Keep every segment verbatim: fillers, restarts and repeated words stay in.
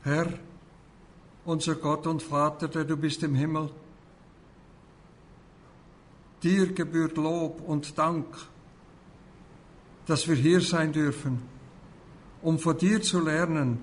Herr, unser Gott und Vater, der du bist im Himmel, dir gebührt Lob und Dank, dass wir hier sein dürfen, um von dir zu lernen,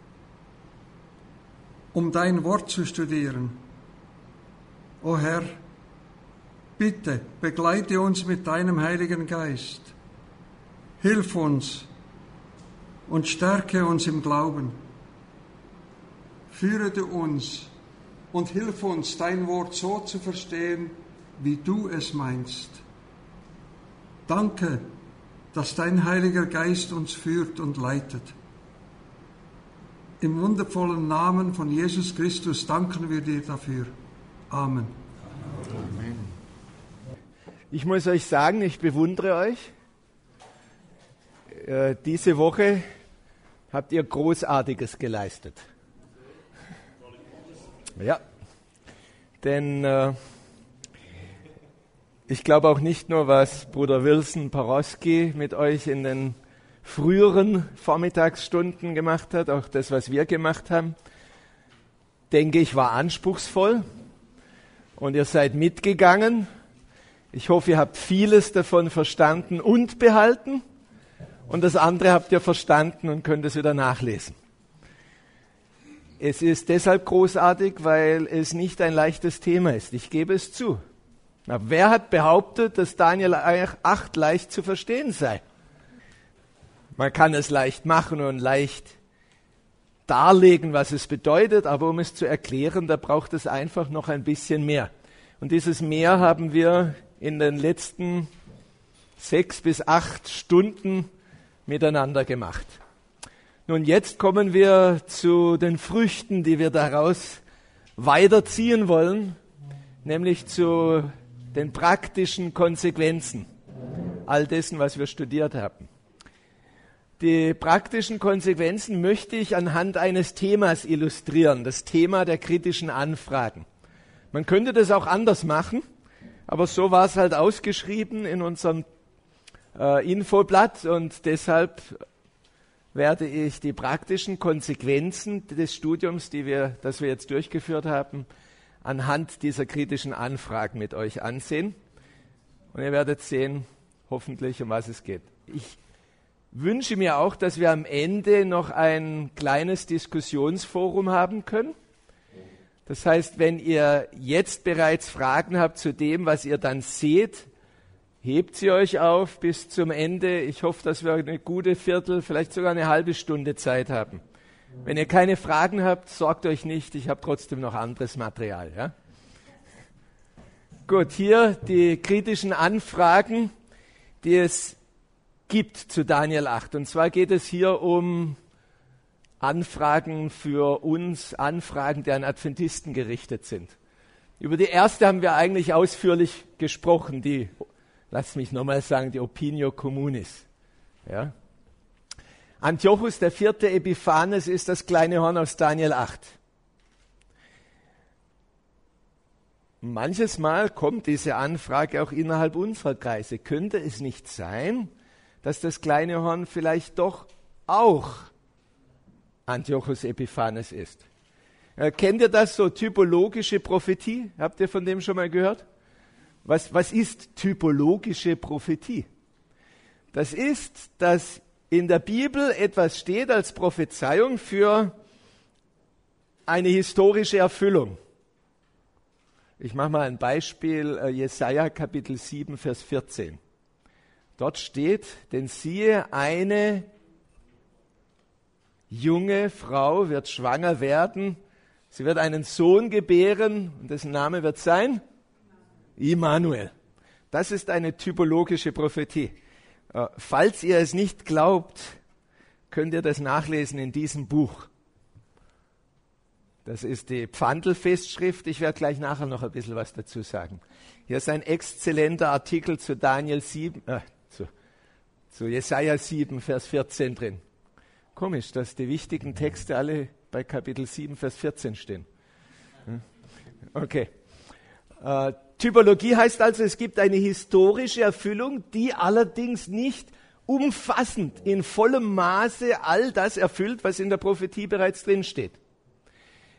um dein Wort zu studieren. O Herr, bitte begleite uns mit deinem Heiligen Geist. Hilf uns und stärke uns im Glauben. Führe du uns und hilf uns, dein Wort so zu verstehen, wie du es meinst. Danke, dass dein Heiliger Geist uns führt und leitet. Im wundervollen Namen von Jesus Christus danken wir dir dafür. Amen. Amen. Ich muss euch sagen, ich bewundere euch. Äh, diese Woche habt ihr Großartiges geleistet. Ja, denn äh, ich glaube auch nicht nur, was Bruder Wilson Parowski mit euch in den früheren Vormittagsstunden gemacht hat, auch das, was wir gemacht haben, denke ich, war anspruchsvoll und ihr seid mitgegangen. Ich hoffe, ihr habt vieles davon verstanden und behalten und das andere habt ihr verstanden und könnt es wieder nachlesen. Es ist deshalb großartig, weil es nicht ein leichtes Thema ist. Ich gebe es zu. Na, wer hat behauptet, dass Daniel acht leicht zu verstehen sei? Man kann es leicht machen und leicht darlegen, was es bedeutet, aber um es zu erklären, da braucht es einfach noch ein bisschen mehr. Und dieses mehr haben wir in den letzten sechs bis acht Stunden miteinander gemacht. Nun, jetzt kommen wir zu den Früchten, die wir daraus weiterziehen wollen, nämlich zu den praktischen Konsequenzen all dessen, was wir studiert haben. Die praktischen Konsequenzen möchte ich anhand eines Themas illustrieren, das Thema der kritischen Anfragen. Man könnte das auch anders machen, aber so war es halt ausgeschrieben in unserem äh, Infoblatt und deshalb werde ich die praktischen Konsequenzen des Studiums, die wir, das wir jetzt durchgeführt haben, anhand dieser kritischen Anfragen mit euch ansehen. Und ihr werdet sehen, hoffentlich, um was es geht. Ich wünsche mir auch, dass wir am Ende noch ein kleines Diskussionsforum haben können. Das heißt, wenn ihr jetzt bereits Fragen habt zu dem, was ihr dann seht, hebt sie euch auf bis zum Ende. Ich hoffe, dass wir eine gute Viertel, vielleicht sogar eine halbe Stunde Zeit haben. Wenn ihr keine Fragen habt, sorgt euch nicht, ich habe trotzdem noch anderes Material. Ja? Gut, hier die kritischen Anfragen, die es gibt zu Daniel acht. Und zwar geht es hier um Anfragen für uns, Anfragen, die an Adventisten gerichtet sind. Über die erste haben wir eigentlich ausführlich gesprochen, die, lasst mich nochmal sagen, die Opinio Communis. Ja? Antiochus der vierte Epiphanes ist das kleine Horn aus Daniel acht. Manches Mal kommt diese Anfrage auch innerhalb unserer Kreise. Könnte es nicht sein, dass das kleine Horn vielleicht doch auch Antiochus Epiphanes ist? Äh, kennt ihr das, so typologische Prophetie? Habt ihr von dem schon mal gehört? Was, was ist typologische Prophetie? Das ist, dass in der Bibel etwas steht als Prophezeiung für eine historische Erfüllung. Ich mache mal ein Beispiel, Jesaja Kapitel sieben, Vers vierzehn. Dort steht, denn siehe, eine junge Frau wird schwanger werden, sie wird einen Sohn gebären und dessen Name wird sein Immanuel. Das ist eine typologische Prophetie. Falls ihr es nicht glaubt, könnt ihr das nachlesen in diesem Buch. Das ist die Pfandl-Festschrift. Ich werde gleich nachher noch ein bisschen was dazu sagen. Hier ist ein exzellenter Artikel zu Daniel sieben, äh, zu, zu Jesaja sieben, Vers vierzehn drin. Komisch, dass die wichtigen Texte alle bei Kapitel sieben, Vers vierzehn stehen. Okay. Äh, Typologie heißt also, es gibt eine historische Erfüllung, die allerdings nicht umfassend in vollem Maße all das erfüllt, was in der Prophetie bereits drin steht.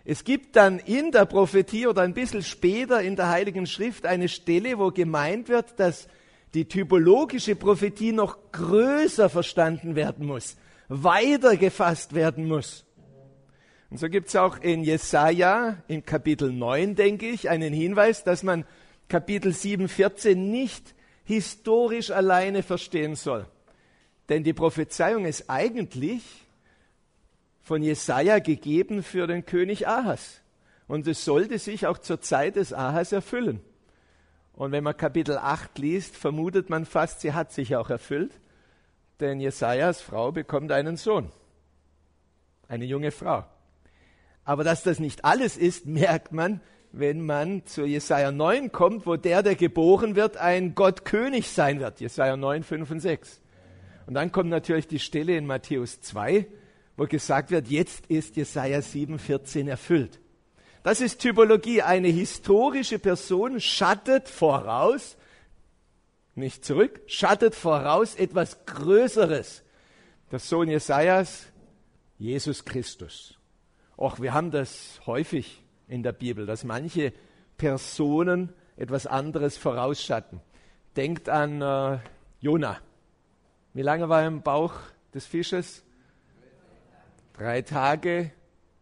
Es gibt dann in der Prophetie oder ein bisschen später in der Heiligen Schrift eine Stelle, wo gemeint wird, dass die typologische Prophetie noch größer verstanden werden muss, weiter gefasst werden muss. Und so gibt es auch in Jesaja, in Kapitel neun, denke ich, einen Hinweis, dass man Kapitel sieben, vierzehn nicht historisch alleine verstehen soll. Denn die Prophezeiung ist eigentlich von Jesaja gegeben für den König Ahas. Und es sollte sich auch zur Zeit des Ahas erfüllen. Und wenn man Kapitel acht liest, vermutet man fast, sie hat sich auch erfüllt. Denn Jesajas Frau bekommt einen Sohn. Eine junge Frau. Aber dass das nicht alles ist, merkt man, wenn man zu Jesaja neun kommt, wo der, der geboren wird, ein Gottkönig sein wird. Jesaja neun, fünf und sechs. Und dann kommt natürlich die Stelle in Matthäus zwei, wo gesagt wird, jetzt ist Jesaja sieben, vierzehn erfüllt. Das ist Typologie. Eine historische Person schattet voraus, nicht zurück, schattet voraus etwas Größeres. Der Sohn Jesajas, Jesus Christus. Och, wir haben das häufig in der Bibel, dass manche Personen etwas anderes vorausschatten. Denkt an äh, Jona. Wie lange war er im Bauch des Fisches? Drei Tage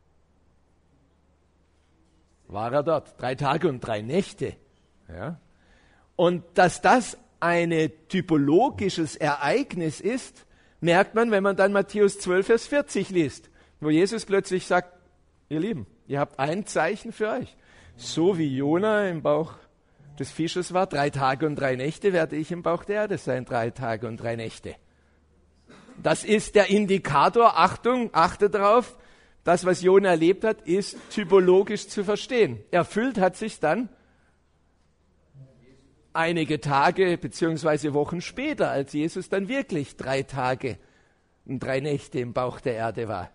war er dort. Drei Tage und drei Nächte. Ja. Und dass das ein typologisches Ereignis ist, merkt man, wenn man dann Matthäus zwölf, Vers vierzig liest, wo Jesus plötzlich sagt, ihr Lieben, ihr habt ein Zeichen für euch. So wie Jona im Bauch des Fisches war, drei Tage und drei Nächte, werde ich im Bauch der Erde sein, drei Tage und drei Nächte. Das ist der Indikator, Achtung, achte drauf, das, was Jona erlebt hat, ist typologisch zu verstehen. Erfüllt hat sich dann einige Tage bzw. Wochen später, als Jesus dann wirklich drei Tage und drei Nächte im Bauch der Erde war.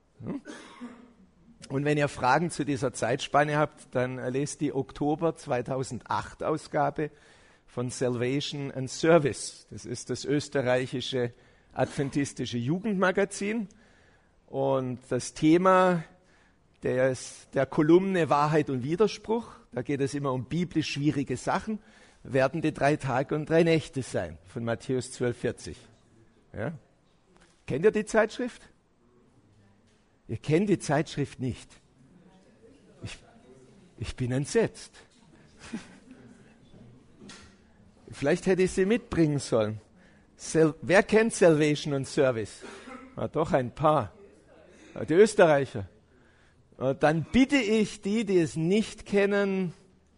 Und wenn ihr Fragen zu dieser Zeitspanne habt, dann lest die Oktober zweitausendacht Ausgabe von Salvation and Service. Das ist das österreichische adventistische Jugendmagazin. Und das Thema des, der Kolumne Wahrheit und Widerspruch, da geht es immer um biblisch schwierige Sachen, werden die drei Tage und drei Nächte sein, von Matthäus zwölf, vierzig. Ja? Kennt ihr die Zeitschrift? Ihr kennt die Zeitschrift nicht. Ich, ich bin entsetzt. Vielleicht hätte ich sie mitbringen sollen. Sel- Wer kennt Salvation und Service? Ah, doch ein paar. Ah, die Österreicher. Ah, dann bitte ich die, die es nicht kennen,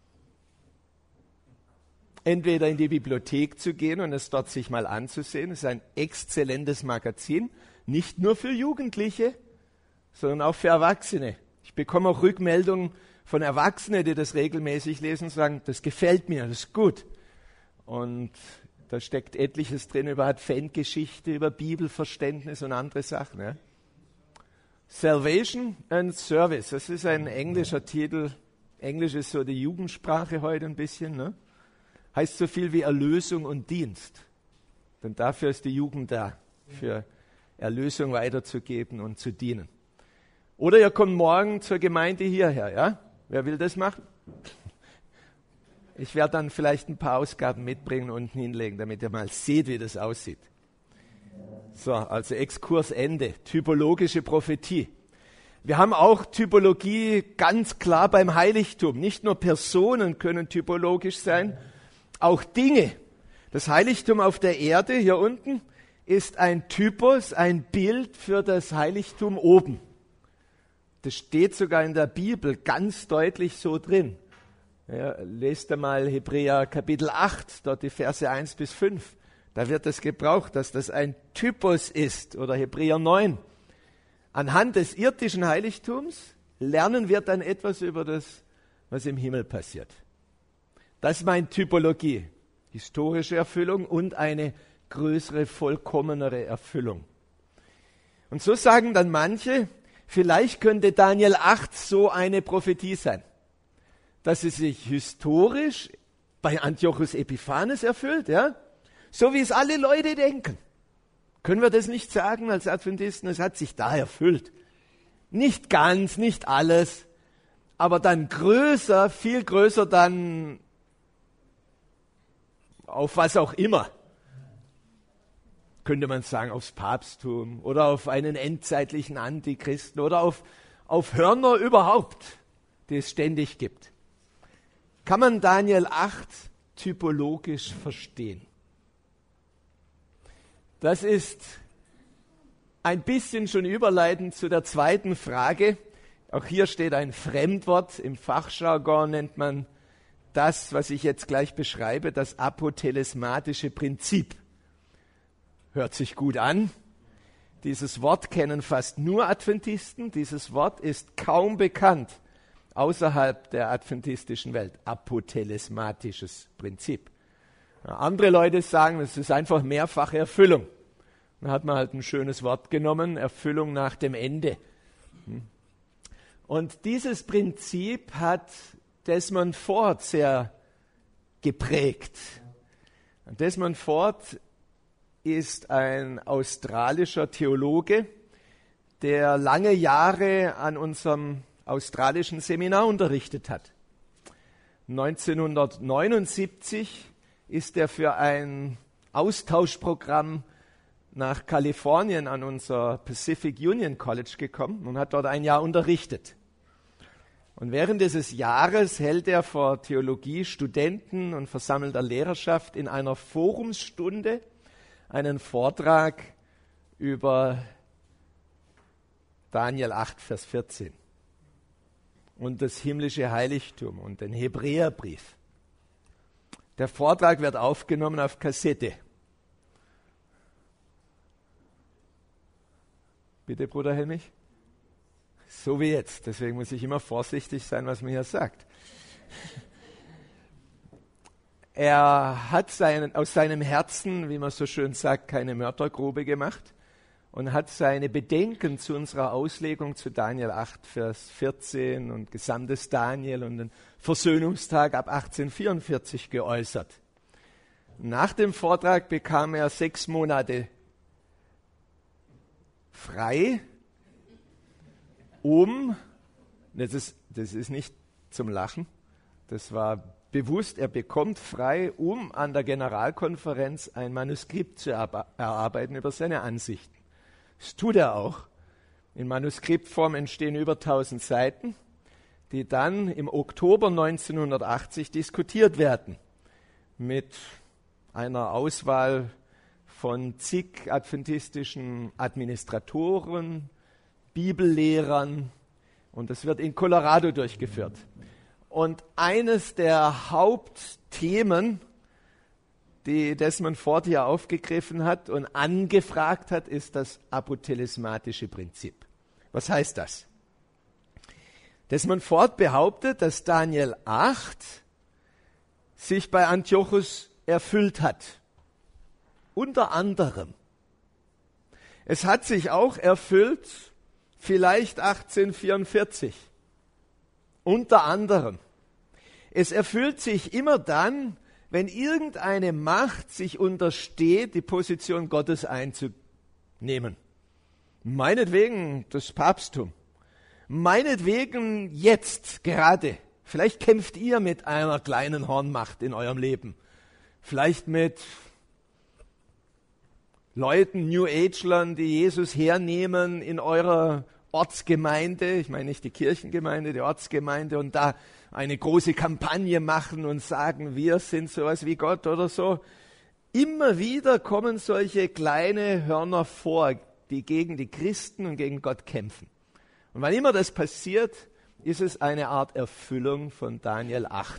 entweder in die Bibliothek zu gehen und es dort sich mal anzusehen. Es ist ein exzellentes Magazin, nicht nur für Jugendliche, sondern auch für Erwachsene. Ich bekomme auch Rückmeldungen von Erwachsenen, die das regelmäßig lesen und sagen, das gefällt mir, das ist gut. Und da steckt etliches drin über Adventgeschichte, über Bibelverständnis und andere Sachen. Ja. Salvation and Service, das ist ein englischer Titel. Englisch ist so die Jugendsprache heute ein bisschen. Ne? Heißt so viel wie Erlösung und Dienst. Denn dafür ist die Jugend da, für Erlösung weiterzugeben und zu dienen. Oder ihr kommt morgen zur Gemeinde hierher, ja? Wer will das machen? Ich werde dann vielleicht ein paar Ausgaben mitbringen und unten hinlegen, damit ihr mal seht, wie das aussieht. So, also Exkursende, typologische Prophetie. Wir haben auch Typologie ganz klar beim Heiligtum. Nicht nur Personen können typologisch sein, auch Dinge. Das Heiligtum auf der Erde, hier unten, ist ein Typus, ein Bild für das Heiligtum oben. Das steht sogar in der Bibel ganz deutlich so drin. Ja, lest einmal Hebräer Kapitel acht, dort die Verse eins bis fünf. Da wird es gebraucht, dass das ein Typus ist. Oder Hebräer neun. Anhand des irdischen Heiligtums lernen wir dann etwas über das, was im Himmel passiert. Das meint Typologie. Historische Erfüllung und eine größere, vollkommenere Erfüllung. Und so sagen dann manche, vielleicht könnte Daniel acht so eine Prophetie sein, dass sie sich historisch bei Antiochus Epiphanes erfüllt, ja? So wie es alle Leute denken. Können wir das nicht sagen als Adventisten? Es hat sich da erfüllt. Nicht ganz, nicht alles, aber dann größer, viel größer dann auf was auch immer. Könnte man sagen, aufs Papsttum oder auf einen endzeitlichen Antichristen oder auf, auf Hörner überhaupt, die es ständig gibt. Kann man Daniel acht typologisch verstehen? Das ist ein bisschen schon überleitend zu der zweiten Frage. Auch hier steht ein Fremdwort. Im Fachjargon nennt man das, was ich jetzt gleich beschreibe, das apotelesmatische Prinzip. Hört sich gut an. Dieses Wort kennen fast nur Adventisten. Dieses Wort ist kaum bekannt außerhalb der adventistischen Welt. Apotelesmatisches Prinzip. Ja, andere Leute sagen, es ist einfach mehrfache Erfüllung. Dann hat man halt ein schönes Wort genommen, Erfüllung nach dem Ende. Und dieses Prinzip hat Desmond Ford sehr geprägt. Und Desmond Ford ist ein australischer Theologe, der lange Jahre an unserem australischen Seminar unterrichtet hat. neunzehnhundertneunundsiebzig ist er für ein Austauschprogramm nach Kalifornien an unser Pacific Union College gekommen und hat dort ein Jahr unterrichtet. Und während dieses Jahres hält er vor Theologiestudenten und versammelter Lehrerschaft in einer Forumsstunde einen Vortrag über Daniel acht, Vers vierzehn und das himmlische Heiligtum und den Hebräerbrief. Der Vortrag wird aufgenommen auf Kassette. Bitte, Bruder Helmich? So wie jetzt. Deswegen muss ich immer vorsichtig sein, was man hier sagt. Er hat seinen, aus seinem Herzen, wie man so schön sagt, keine Mördergrube gemacht und hat seine Bedenken zu unserer Auslegung zu Daniel acht, Vers vierzehn und gesamtes Daniel und den Versöhnungstag ab achtzehnhundertvierundvierzig geäußert. Nach dem Vortrag bekam er sechs Monate frei, um, das ist, das ist nicht zum Lachen, das war bewusst, er bekommt frei, um an der Generalkonferenz ein Manuskript zu erarbeiten über seine Ansichten. Das tut er auch. In Manuskriptform entstehen über tausend Seiten, die dann im Oktober neunzehnhundertachtzig diskutiert werden mit einer Auswahl von zig adventistischen Administratoren, Bibellehrern, und das wird in Colorado durchgeführt. Und eines der Hauptthemen, die Desmond Ford hier aufgegriffen hat und angefragt hat, ist das apotelesmatische Prinzip. Was heißt das? Desmond Ford behauptet, dass Daniel acht sich bei Antiochus erfüllt hat. Unter anderem. Es hat sich auch erfüllt, vielleicht achtzehnhundertvierundvierzig. Unter anderem. Es erfüllt sich immer dann, wenn irgendeine Macht sich untersteht, die Position Gottes einzunehmen. Meinetwegen das Papsttum. Meinetwegen jetzt gerade. Vielleicht kämpft ihr mit einer kleinen Hornmacht in eurem Leben. Vielleicht mit Leuten, New Agelern, die Jesus hernehmen in eurer Ortsgemeinde, ich meine nicht die Kirchengemeinde, die Ortsgemeinde, und da eine große Kampagne machen und sagen, wir sind sowas wie Gott oder so. Immer wieder kommen solche kleine Hörner vor, die gegen die Christen und gegen Gott kämpfen. Und wann immer das passiert, ist es eine Art Erfüllung von Daniel acht.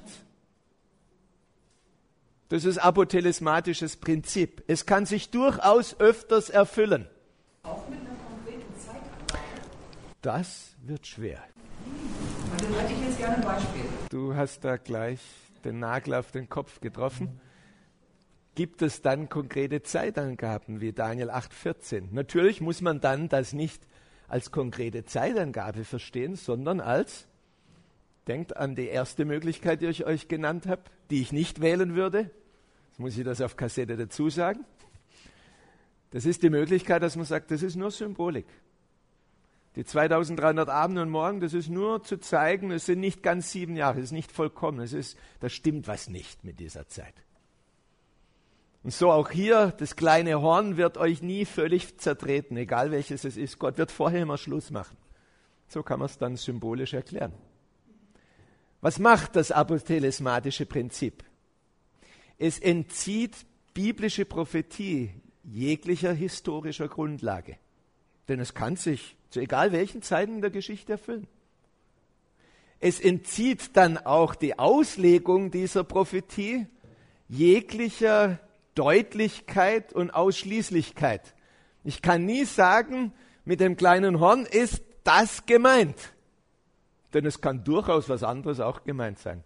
Das ist apotelesmatisches Prinzip. Es kann sich durchaus öfters erfüllen. Auch mit einer konkreten Zeitangabe. Das wird schwer. Dann hätte ich jetzt gerne ein Beispiel. Du hast da gleich den Nagel auf den Kopf getroffen. Gibt es dann konkrete Zeitangaben wie Daniel acht vierzehn? Natürlich muss man dann das nicht als konkrete Zeitangabe verstehen, sondern als, denkt an die erste Möglichkeit, die ich euch genannt habe, die ich nicht wählen würde. Jetzt muss ich das auf Kassette dazu sagen. Das ist die Möglichkeit, dass man sagt, das ist nur Symbolik. Die zweitausenddreihundert Abende und Morgen, das ist nur zu zeigen, es sind nicht ganz sieben Jahre, es ist nicht vollkommen, es ist, da stimmt was nicht mit dieser Zeit. Und so auch hier, das kleine Horn wird euch nie völlig zertreten, egal welches es ist. Gott wird vorher immer Schluss machen. So kann man es dann symbolisch erklären. Was macht das apotelesmatische Prinzip? Es entzieht biblische Prophetie jeglicher historischer Grundlage. Denn es kann sich zu egal welchen Zeiten in der Geschichte erfüllen. Es entzieht dann auch die Auslegung dieser Prophetie jeglicher Deutlichkeit und Ausschließlichkeit. Ich kann nie sagen, mit dem kleinen Horn ist das gemeint. Denn es kann durchaus was anderes auch gemeint sein.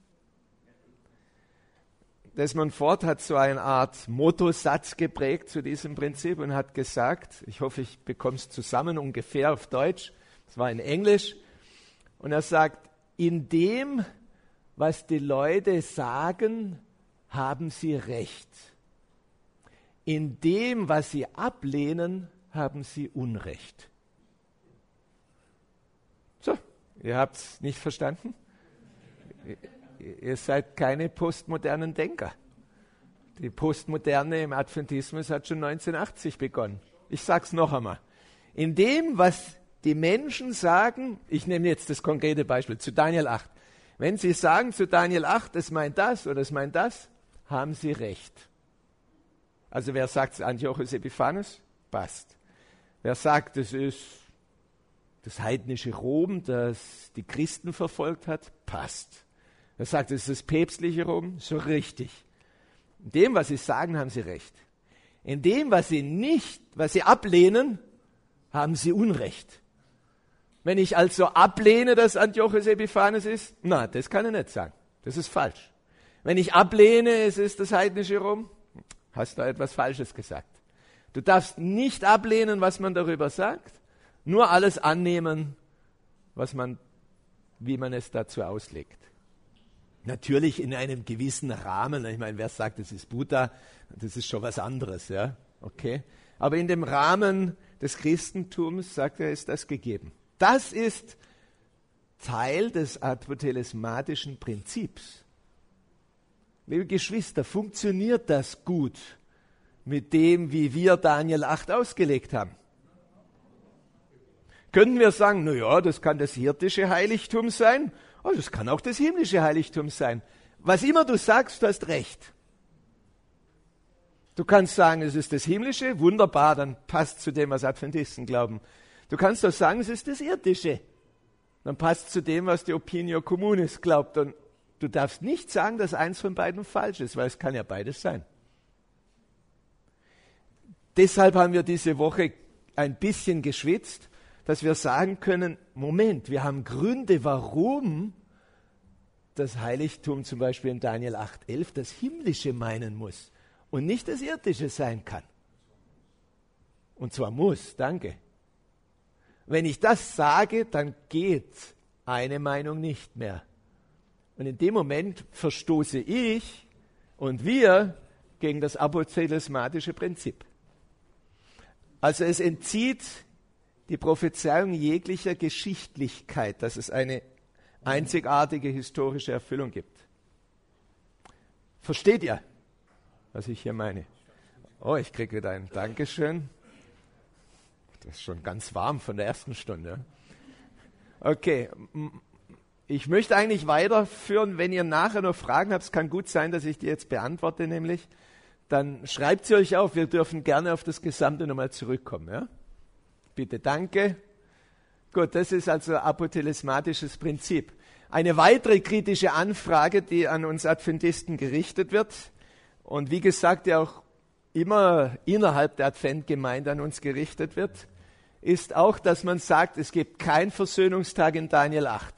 Desmond Ford hat so eine Art Mottosatz geprägt zu diesem Prinzip und hat gesagt, ich hoffe, ich bekomme es zusammen ungefähr auf Deutsch, es war in Englisch, und er sagt, in dem, was die Leute sagen, haben sie Recht. In dem, was sie ablehnen, haben sie Unrecht. So, ihr habt es nicht verstanden? Ihr seid keine postmodernen Denker. Die Postmoderne im Adventismus hat schon neunzehnhundertachtzig begonnen. Ich sage es noch einmal. In dem, was die Menschen sagen, ich nehme jetzt das konkrete Beispiel zu Daniel acht. Wenn sie sagen zu Daniel acht, es meint das oder es meint das, haben sie recht. Also wer sagt Antiochus Epiphanes? Passt. Wer sagt, es ist das heidnische Rom, das die Christen verfolgt hat? Passt. Er sagt, es ist das päpstliche Rom, so richtig. In dem, was sie sagen, haben sie recht. In dem, was sie nicht, was sie ablehnen, haben sie Unrecht. Wenn ich also ablehne, dass Antiochus Epiphanes ist, na, das kann ich nicht sagen. Das ist falsch. Wenn ich ablehne, es ist das heidnische Rom, hast du etwas Falsches gesagt. Du darfst nicht ablehnen, was man darüber sagt, nur alles annehmen, was man, wie man es dazu auslegt. Natürlich in einem gewissen Rahmen. Ich meine, wer sagt, das ist Buddha, das ist schon was anderes, ja, okay. Aber in dem Rahmen des Christentums, sagt er, ist das gegeben. Das ist Teil des apotelesmatischen Prinzips. Liebe Geschwister, funktioniert das gut mit dem, wie wir Daniel acht ausgelegt haben? Könnten wir sagen, na ja, das kann das irdische Heiligtum sein, oh, das kann auch das himmlische Heiligtum sein. Was immer du sagst, du hast recht. Du kannst sagen, es ist das himmlische, wunderbar, dann passt zu dem, was Adventisten glauben. Du kannst auch sagen, es ist das irdische, dann passt zu dem, was die Opinio Communis glaubt. Und du darfst nicht sagen, dass eins von beiden falsch ist, weil es kann ja beides sein. Deshalb haben wir diese Woche ein bisschen geschwitzt, dass wir sagen können, Moment, wir haben Gründe, warum das Heiligtum zum Beispiel in Daniel acht elf das Himmlische meinen muss und nicht das Irdische sein kann. Und zwar muss, danke. Wenn ich das sage, dann geht eine Meinung nicht mehr. Und in dem Moment verstoße ich und wir gegen das apotelesmatische Prinzip. Also es entzieht die Prophezeiung jeglicher Geschichtlichkeit, dass es eine einzigartige historische Erfüllung gibt. Versteht ihr, was ich hier meine? Oh, ich kriege wieder ein Dankeschön. Das ist schon ganz warm von der ersten Stunde. Okay, ich möchte eigentlich weiterführen. Wenn ihr nachher noch Fragen habt, es kann gut sein, dass ich die jetzt beantworte, nämlich, dann schreibt sie euch auf. Wir dürfen gerne auf das Gesamte nochmal zurückkommen. Ja? Bitte, danke. Gut, das ist also apotelesmatisches Prinzip. Eine weitere kritische Anfrage, die an uns Adventisten gerichtet wird und wie gesagt, die auch immer innerhalb der Adventgemeinde an uns gerichtet wird, ist auch, dass man sagt, es gibt keinen Versöhnungstag in Daniel acht.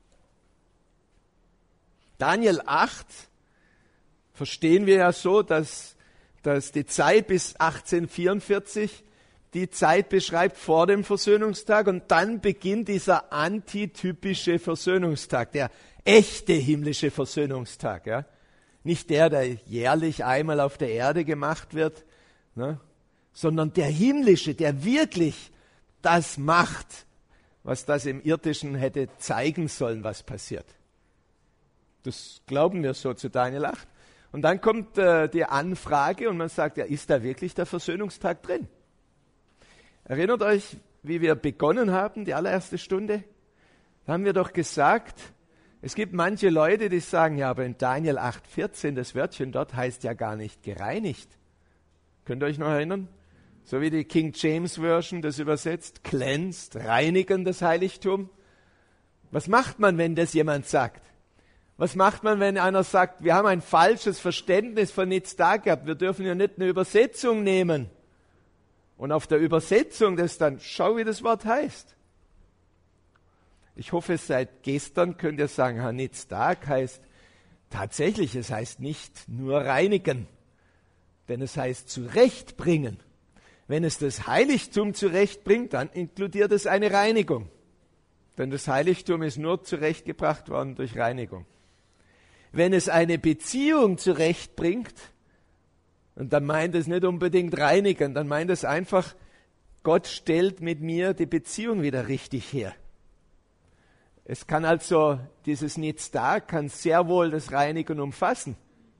Daniel acht verstehen wir ja so, dass, dass die Zeit bis achtzehnhundertvierundvierzig die Zeit beschreibt vor dem Versöhnungstag und dann beginnt dieser antitypische Versöhnungstag, der echte himmlische Versöhnungstag. Ja? Nicht der, der jährlich einmal auf der Erde gemacht wird, ne? Sondern der himmlische, der wirklich das macht, was das im Irdischen hätte zeigen sollen, was passiert. Das glauben wir so zu Daniel acht. Und dann kommt äh, die Anfrage und man sagt, ja, ist da wirklich der Versöhnungstag drin? Erinnert euch, wie wir begonnen haben, die allererste Stunde? Da haben wir doch gesagt, es gibt manche Leute, die sagen, ja, aber in Daniel acht vierzehn, das Wörtchen dort heißt ja gar nicht gereinigt. Könnt ihr euch noch erinnern? So wie die King James Version das übersetzt, cleansed, reinigen das Heiligtum. Was macht man, wenn das jemand sagt? Was macht man, wenn einer sagt, wir haben ein falsches Verständnis von Nitzdag gehabt, wir dürfen ja nicht eine Übersetzung nehmen. Und auf der Übersetzung das dann, schau, wie das Wort heißt. Ich hoffe, seit gestern könnt ihr sagen, Herr Nitzdag heißt tatsächlich, es heißt nicht nur reinigen, denn es heißt zurechtbringen. Wenn es das Heiligtum zurechtbringt, dann inkludiert es eine Reinigung. Denn das Heiligtum ist nur zurechtgebracht worden durch Reinigung. Wenn es eine Beziehung zurechtbringt, und dann meint es nicht unbedingt reinigen, dann meint es einfach, Gott stellt mit mir die Beziehung wieder richtig her. Es kann also, dieses Nitzdag kann sehr wohl das Reinigen umfassen.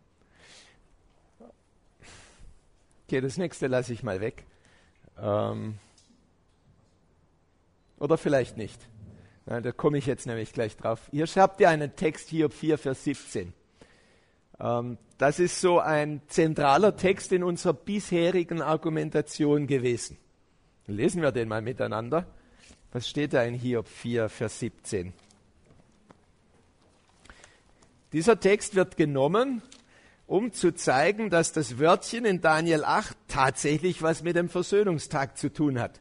Okay, das nächste lasse ich mal weg. Ähm, oder vielleicht nicht. Nein, da komme ich jetzt nämlich gleich drauf. Hier habt ihr einen Text, Hiob vier, Vers siebzehn. Ähm, das ist so ein zentraler Text in unserer bisherigen Argumentation gewesen. Lesen wir den mal miteinander. Was steht da in Hiob vier, Vers siebzehn? Dieser Text wird genommen, um zu zeigen, dass das Wörtchen in Daniel acht tatsächlich was mit dem Versöhnungstag zu tun hat.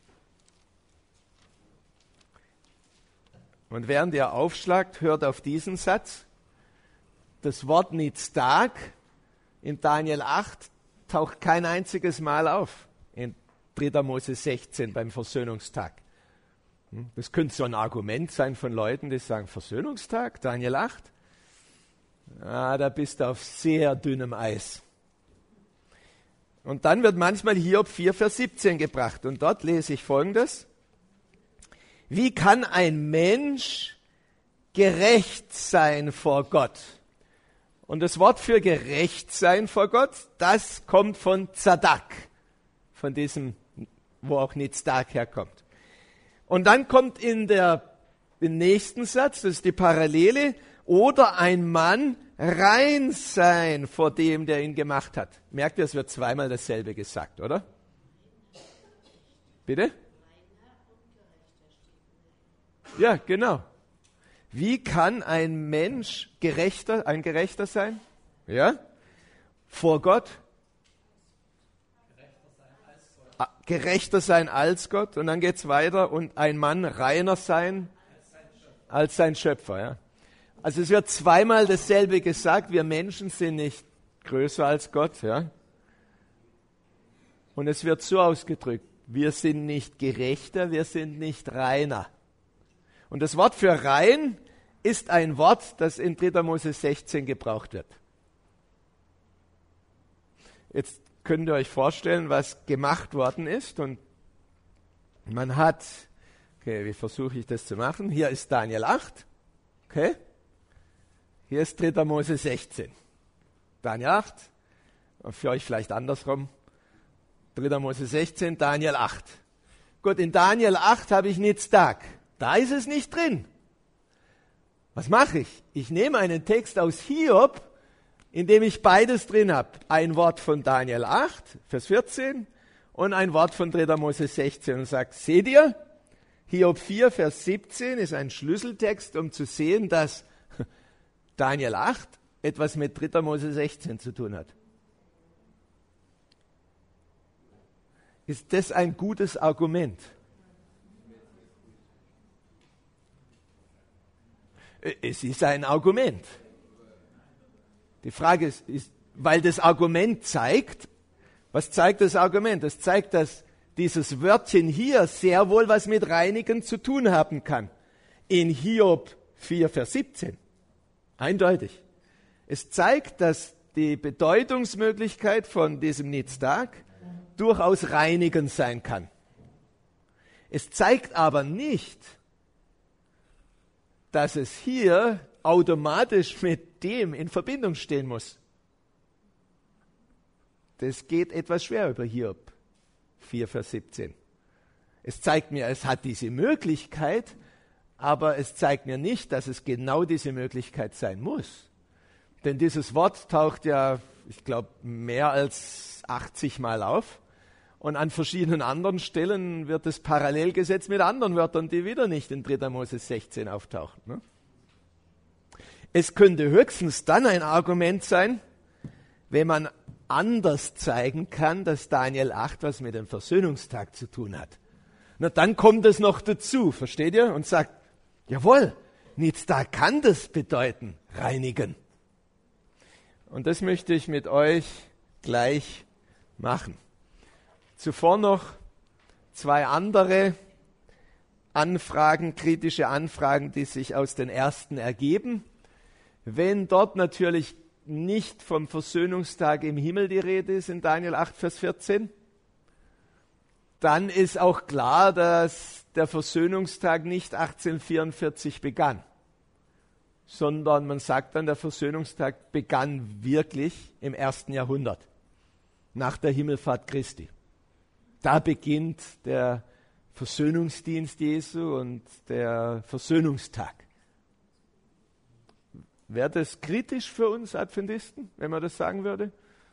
Und während ihr aufschlagt, hört auf diesen Satz. Das Wort Nitzdag in Daniel acht taucht kein einziges Mal auf in dritter Mose sechzehn beim Versöhnungstag. Das könnte so ein Argument sein von Leuten, die sagen, Versöhnungstag, Daniel acht? Ah, da bist du auf sehr dünnem Eis. Und dann wird manchmal Hiob vier, Vers siebzehn gebracht. Und dort lese ich Folgendes. Wie kann ein Mensch gerecht sein vor Gott? Und das Wort für gerecht sein vor Gott, das kommt von Zadak, von diesem, wo auch Nitzdag herkommt. Und dann kommt in der, im nächsten Satz, das ist die Parallele, oder ein Mann rein sein vor dem, der ihn gemacht hat. Merkt ihr, es wird zweimal dasselbe gesagt, oder? Bitte? Ja, genau. Wie kann ein Mensch gerechter, ein Gerechter sein? Ja? Vor Gott? Gerechter sein als Gott. Und dann geht es weiter. Und ein Mann reiner sein als sein Schöpfer. Ja? Also es wird zweimal dasselbe gesagt. Wir Menschen sind nicht größer als Gott. Ja? Und es wird so ausgedrückt. Wir sind nicht gerechter, wir sind nicht reiner. Und das Wort für rein ist ein Wort, das in dritter Mose sechzehn gebraucht wird. Jetzt könnt ihr euch vorstellen, was gemacht worden ist. Und man hat, okay, wie versuche ich das zu machen? Hier ist Daniel acht, okay? Hier ist dritter Mose sechzehn. Daniel acht, und für euch vielleicht andersrum. dritter Mose sechzehn, Daniel acht. Gut, in Daniel acht habe ich Nitzdag. Da ist es nicht drin. Was mache ich? Ich nehme einen Text aus Hiob, in dem ich beides drin habe. Ein Wort von Daniel acht, Vers vierzehn und ein Wort von dritter Mose sechzehn und sage, seht ihr, Hiob vier, Vers siebzehn ist ein Schlüsseltext, um zu sehen, dass Daniel acht etwas mit dritter Mose sechzehn zu tun hat. Ist das ein gutes Argument? Es ist ein Argument. Die Frage ist, ist, weil das Argument zeigt, was zeigt das Argument? Es zeigt, dass dieses Wörtchen hier sehr wohl was mit Reinigen zu tun haben kann. In Hiob vier, Vers siebzehn. Eindeutig. Es zeigt, dass die Bedeutungsmöglichkeit von diesem Nitzdag durchaus reinigend sein kann. Es zeigt aber nicht, dass es hier automatisch mit dem in Verbindung stehen muss. Das geht etwas schwer über Hiob vier, Vers siebzehn. Es zeigt mir, es hat diese Möglichkeit, aber es zeigt mir nicht, dass es genau diese Möglichkeit sein muss. Denn dieses Wort taucht ja, ich glaube, mehr als achtzig Mal auf. Und an verschiedenen anderen Stellen wird es parallel gesetzt mit anderen Wörtern, die wieder nicht in dritter Mose sechzehn auftauchen. Ne? Es könnte höchstens dann ein Argument sein, wenn man anders zeigen kann, dass Daniel acht was mit dem Versöhnungstag zu tun hat. Na, dann kommt es noch dazu, versteht ihr? Und sagt, jawohl, Nitzda kann das bedeuten, reinigen. Und das möchte ich mit euch gleich machen. Zuvor noch zwei andere Anfragen, kritische Anfragen, die sich aus den ersten ergeben. Wenn dort natürlich nicht vom Versöhnungstag im Himmel die Rede ist, in Daniel acht, Vers vierzehn, dann ist auch klar, dass der Versöhnungstag nicht achtzehnhundertvierundvierzig begann, sondern man sagt dann, der Versöhnungstag begann wirklich im ersten Jahrhundert, nach der Himmelfahrt Christi. Da beginnt der Versöhnungsdienst Jesu und der Versöhnungstag. Wäre das kritisch für uns Adventisten, wenn man das sagen würde?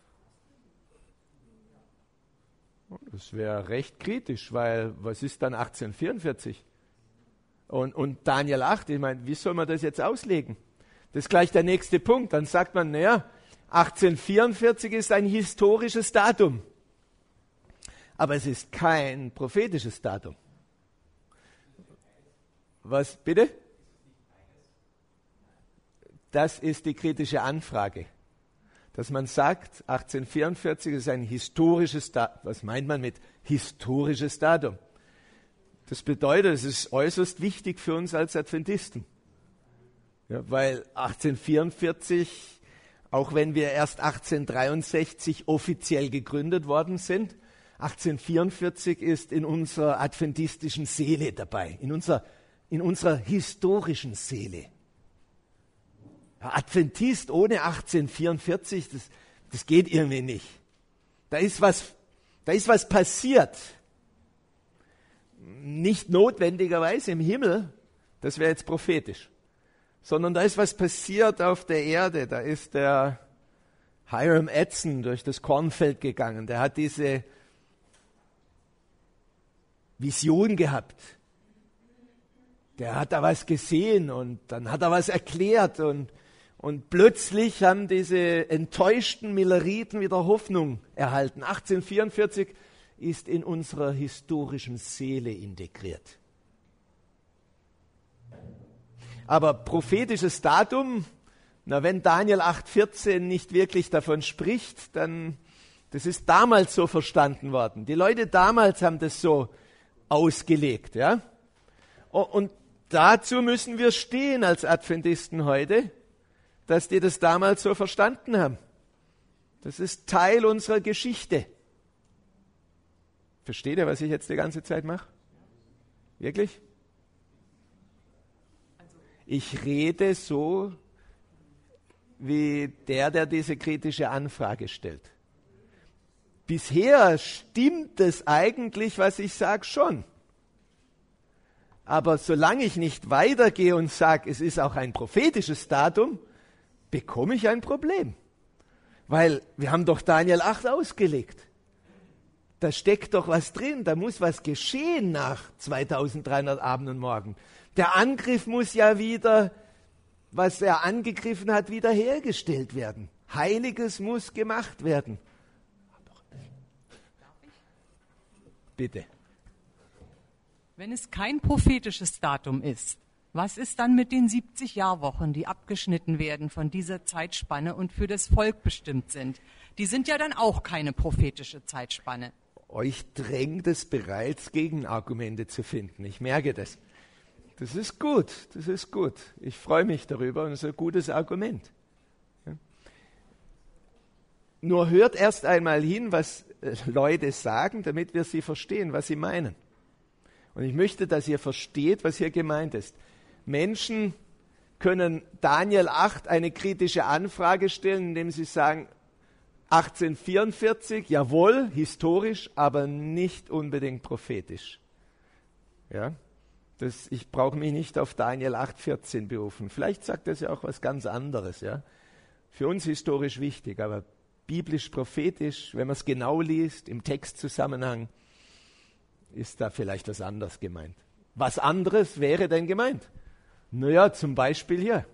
Das wäre recht kritisch, weil was ist dann achtzehnhundertvierundvierzig? Und, und Daniel acht, ich meine, wie soll man das jetzt auslegen? Das ist gleich der nächste Punkt. Dann sagt man, naja, achtzehnhundertvierundvierzig ist ein historisches Datum. Aber es ist kein prophetisches Datum. Was, bitte? Das ist die kritische Anfrage. Dass man sagt, achtzehnhundertvierundvierzig ist ein historisches Datum. Was meint man mit historisches Datum? Das bedeutet, es ist äußerst wichtig für uns als Adventisten. Ja, weil achtzehnhundertvierundvierzig, auch wenn wir erst achtzehnhundertdreiundsechzig offiziell gegründet worden sind, achtzehnhundertvierundvierzig ist in unserer adventistischen Seele dabei, in unserer, in unserer historischen Seele. Adventist ohne achtzehnhundertvierundvierzig, das, das geht irgendwie nicht. Da ist was, da ist was passiert. Nicht notwendigerweise im Himmel, das wäre jetzt prophetisch, sondern da ist was passiert auf der Erde. Da ist der Hiram Edson durch das Kornfeld gegangen. Der hat diese Vision gehabt. Der hat da was gesehen und dann hat er was erklärt und Und plötzlich haben diese enttäuschten Milleriten wieder Hoffnung erhalten. achtzehnhundertvierundvierzig ist in unserer historischen Seele integriert. Aber prophetisches Datum, na, wenn Daniel acht vierzehn nicht wirklich davon spricht, dann, das ist damals so verstanden worden. Die Leute damals haben das so ausgelegt, ja. Und dazu müssen wir stehen als Adventisten heute, dass die das damals so verstanden haben. Das ist Teil unserer Geschichte. Versteht ihr, was ich jetzt die ganze Zeit mache? Wirklich? Ich rede so wie der, der diese kritische Anfrage stellt. Bisher stimmt es eigentlich, was ich sage, schon. Aber solange ich nicht weitergehe und sage, es ist auch ein prophetisches Datum, bekomme ich ein Problem. Weil wir haben doch Daniel acht ausgelegt. Da steckt doch was drin, da muss was geschehen nach zweitausenddreihundert Abend und Morgen. Der Angriff muss ja wieder, was er angegriffen hat, wiederhergestellt werden. Heiliges muss gemacht werden. Bitte. Wenn es kein prophetisches Datum ist, was ist dann mit den siebzig Jahrwochen, die abgeschnitten werden von dieser Zeitspanne und für das Volk bestimmt sind? Die sind ja dann auch keine prophetische Zeitspanne. Euch drängt es bereits, Gegenargumente zu finden. Ich merke das. Das ist gut, das ist gut. Ich freue mich darüber und es ist ein gutes Argument. Ja. Nur hört erst einmal hin, was Leute sagen, damit wir sie verstehen, was sie meinen. Und ich möchte, dass ihr versteht, was hier gemeint ist. Menschen können Daniel acht eine kritische Anfrage stellen, indem sie sagen, achtzehnhundertvierundvierzig, jawohl, historisch, aber nicht unbedingt prophetisch. Ja, das, ich brauche mich nicht auf Daniel acht vierzehn berufen. Vielleicht sagt das ja auch was ganz anderes. Ja? Für uns historisch wichtig, aber biblisch-prophetisch, wenn man es genau liest, im Textzusammenhang, ist da vielleicht was anderes gemeint. Was anderes wäre denn gemeint? Naja, zum Beispiel hier.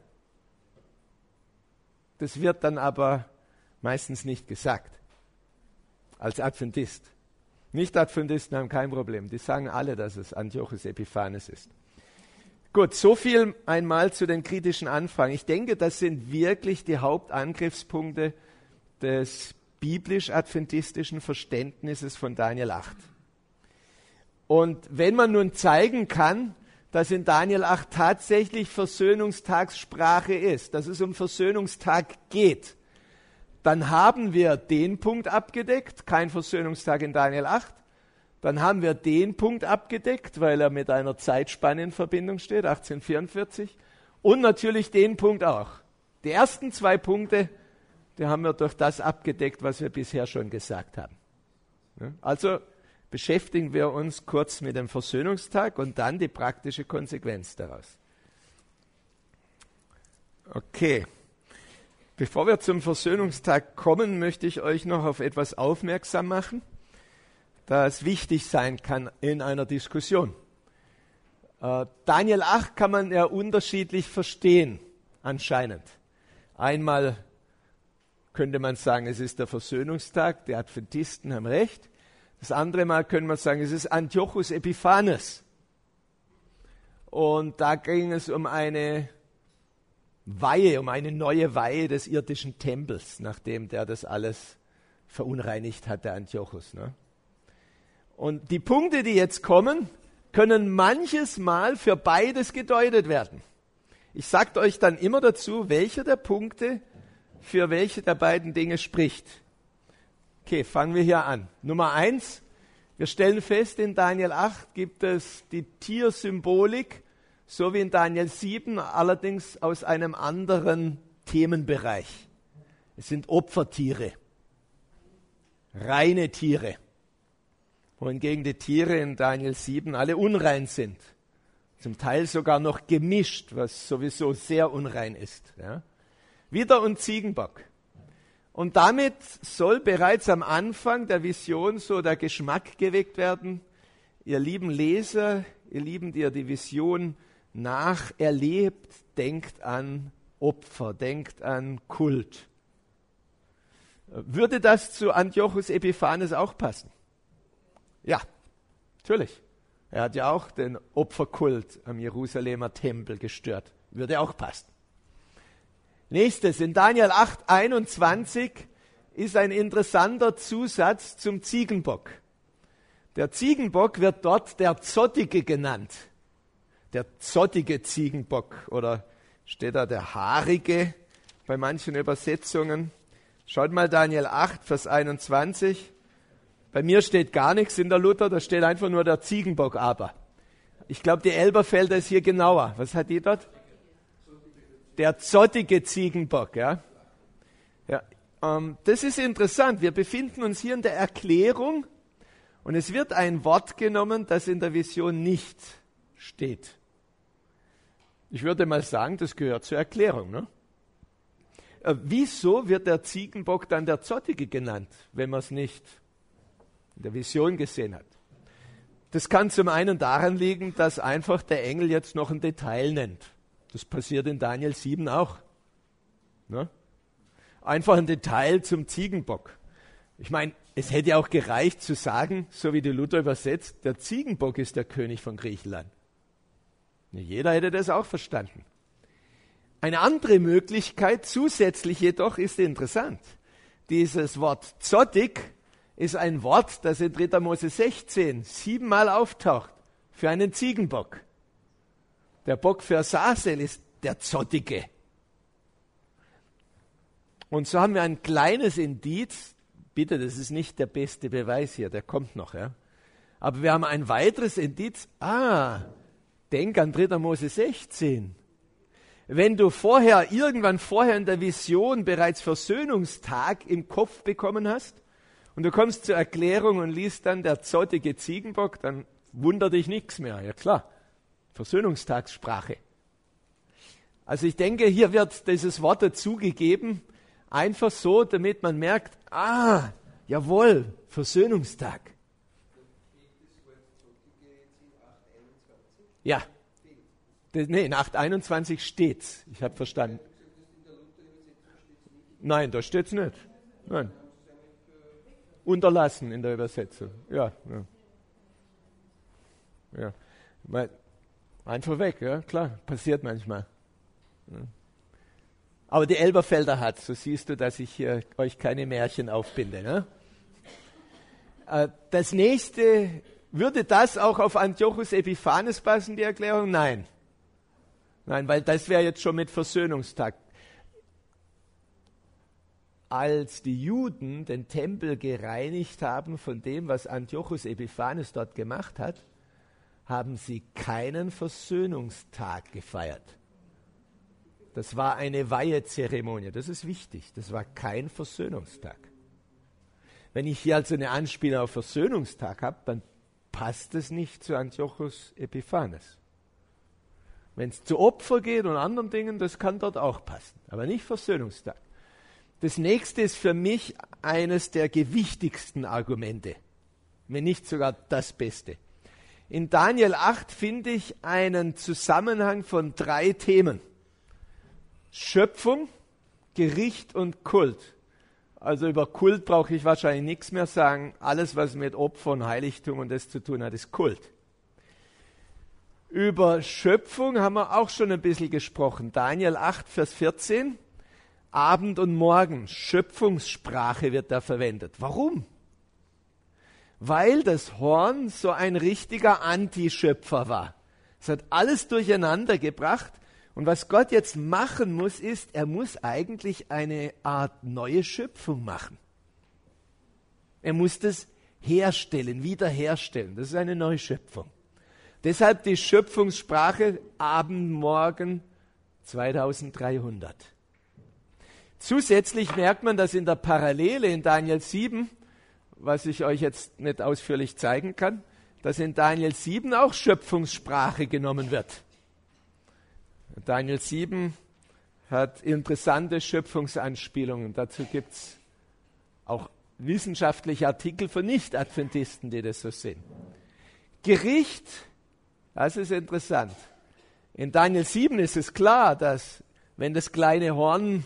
Das wird dann aber meistens nicht gesagt, als Adventist. Nicht-Adventisten haben kein Problem, die sagen alle, dass es Antiochus Epiphanes ist. Gut, so viel einmal zu den kritischen Anfragen. Ich denke, das sind wirklich die Hauptangriffspunkte des biblisch-adventistischen Verständnisses von Daniel acht. Und wenn man nun zeigen kann, dass in Daniel acht tatsächlich Versöhnungstagssprache ist, dass es um Versöhnungstag geht, dann haben wir den Punkt abgedeckt, kein Versöhnungstag in Daniel acht. Dann haben wir den Punkt abgedeckt, weil er mit einer Zeitspanne in Verbindung steht, achtzehnhundertvierundvierzig. Und natürlich den Punkt auch. Die ersten zwei Punkte, die haben wir durch das abgedeckt, was wir bisher schon gesagt haben. Also beschäftigen wir uns kurz mit dem Versöhnungstag und dann die praktische Konsequenz daraus. Okay. Bevor wir zum Versöhnungstag kommen, möchte ich euch noch auf etwas aufmerksam machen, das wichtig sein kann in einer Diskussion. Äh, Daniel acht kann man ja unterschiedlich verstehen, anscheinend. Einmal könnte man sagen, es ist der Versöhnungstag, die Adventisten haben recht. Das andere Mal könnte man sagen, es ist Antiochus Epiphanes. Und da ging es um eine Weihe, um eine neue Weihe des irdischen Tempels, nachdem der das alles verunreinigt hat, der Antiochus. Ne? Und die Punkte, die jetzt kommen, können manches Mal für beides gedeutet werden. Ich sage euch dann immer dazu, welcher der Punkte für welche der beiden Dinge spricht. Okay, fangen wir hier an. Nummer eins, wir stellen fest, in Daniel acht gibt es die Tiersymbolik, so wie in Daniel sieben, allerdings aus einem anderen Themenbereich. Es sind Opfertiere, reine Tiere, wohingegen die Tiere in Daniel sieben alle unrein sind. Zum Teil sogar noch gemischt, was sowieso sehr unrein ist. Ja. Widder und Ziegenbock. Und damit soll bereits am Anfang der Vision so der Geschmack geweckt werden, ihr lieben Leser, ihr Lieben, die ihr die Vision nacherlebt, denkt an Opfer, denkt an Kult. Würde das zu Antiochus Epiphanes auch passen? Ja, natürlich. Er hat ja auch den Opferkult am Jerusalemer Tempel gestört. Würde auch passen. Nächstes, in Daniel acht einundzwanzig ist ein interessanter Zusatz zum Ziegenbock. Der Ziegenbock wird dort der Zottige genannt. Der zottige Ziegenbock oder steht da der Haarige bei manchen Übersetzungen. Schaut mal Daniel acht, Vers einundzwanzig. Bei mir steht gar nichts in der Luther, da steht einfach nur der Ziegenbock aber. Ich glaube, die Elberfelder ist hier genauer. Was hat die dort? Der zottige Ziegenbock, ja. ja ähm, das ist interessant. Wir befinden uns hier in der Erklärung und es wird ein Wort genommen, das in der Vision nicht steht. Ich würde mal sagen, das gehört zur Erklärung. Ne? Äh, wieso wird der Ziegenbock dann der Zottige genannt, wenn man es nicht in der Vision gesehen hat? Das kann zum einen daran liegen, dass einfach der Engel jetzt noch ein Detail nennt. Das passiert in Daniel sieben auch. Ne? Einfach ein Detail zum Ziegenbock. Ich meine, es hätte auch gereicht zu sagen, so wie die Luther übersetzt, der Ziegenbock ist der König von Griechenland. Jeder hätte das auch verstanden. Eine andere Möglichkeit, zusätzlich jedoch, ist interessant. Dieses Wort zottig ist ein Wort, das in dritter Mose sechzehn siebenmal auftaucht für einen Ziegenbock. Der Bock für Sasel ist der Zottige. Und so haben wir ein kleines Indiz. Bitte, das ist nicht der beste Beweis hier, der kommt noch. Ja. Aber wir haben ein weiteres Indiz. Ah, denk an dritter Mose sechzehn. Wenn du vorher, irgendwann vorher in der Vision bereits Versöhnungstag im Kopf bekommen hast und du kommst zur Erklärung und liest dann der zottige Ziegenbock, dann wundert dich nichts mehr. Ja klar, Versöhnungstagssprache. Also ich denke, hier wird dieses Wort dazugegeben, einfach so, damit man merkt, ah, jawohl, Versöhnungstag. Ja, nee, in acht einundzwanzig steht's. Ich habe verstanden. Nein, da steht's nicht. Nein. Unterlassen in der Übersetzung. Ja, ja. ja. Einfach weg, ja, klar, passiert manchmal. Aber die Elberfelder hat, so siehst du, dass ich hier euch keine Märchen aufbinde. Ne? Das nächste, würde das auch auf Antiochus Epiphanes passen, die Erklärung? Nein. Nein, weil das wäre jetzt schon mit Versöhnungstag. Als die Juden den Tempel gereinigt haben von dem, was Antiochus Epiphanes dort gemacht hat, haben sie keinen Versöhnungstag gefeiert. Das war eine Weihezeremonie, das ist wichtig, das war kein Versöhnungstag. Wenn ich hier also eine Anspielung auf Versöhnungstag habe, dann passt es nicht zu Antiochus Epiphanes. Wenn es zu Opfer geht und anderen Dingen, das kann dort auch passen, aber nicht Versöhnungstag. Das nächste ist für mich eines der gewichtigsten Argumente, wenn nicht sogar das Beste. In Daniel acht finde ich einen Zusammenhang von drei Themen. Schöpfung, Gericht und Kult. Also über Kult brauche ich wahrscheinlich nichts mehr sagen. Alles, was mit Opfer und Heiligtum und das zu tun hat, ist Kult. Über Schöpfung haben wir auch schon ein bisschen gesprochen. Daniel acht, Vers vierzehn. Abend und Morgen, Schöpfungssprache wird da verwendet. Warum? Weil das Horn so ein richtiger Antischöpfer war. Es hat alles durcheinander gebracht. Und was Gott jetzt machen muss, ist, er muss eigentlich eine Art neue Schöpfung machen. Er muss das herstellen, wiederherstellen. Das ist eine Neuschöpfung. Deshalb die Schöpfungssprache Abend, Morgen zweitausenddreihundert. Zusätzlich merkt man, dass in der Parallele in Daniel sieben, was ich euch jetzt nicht ausführlich zeigen kann, dass in Daniel sieben auch Schöpfungssprache genommen wird. Daniel sieben hat interessante Schöpfungsanspielungen. Dazu gibt es auch wissenschaftliche Artikel von Nicht-Adventisten, die das so sehen. Gericht, das ist interessant. In Daniel sieben ist es klar, dass wenn das kleine Horn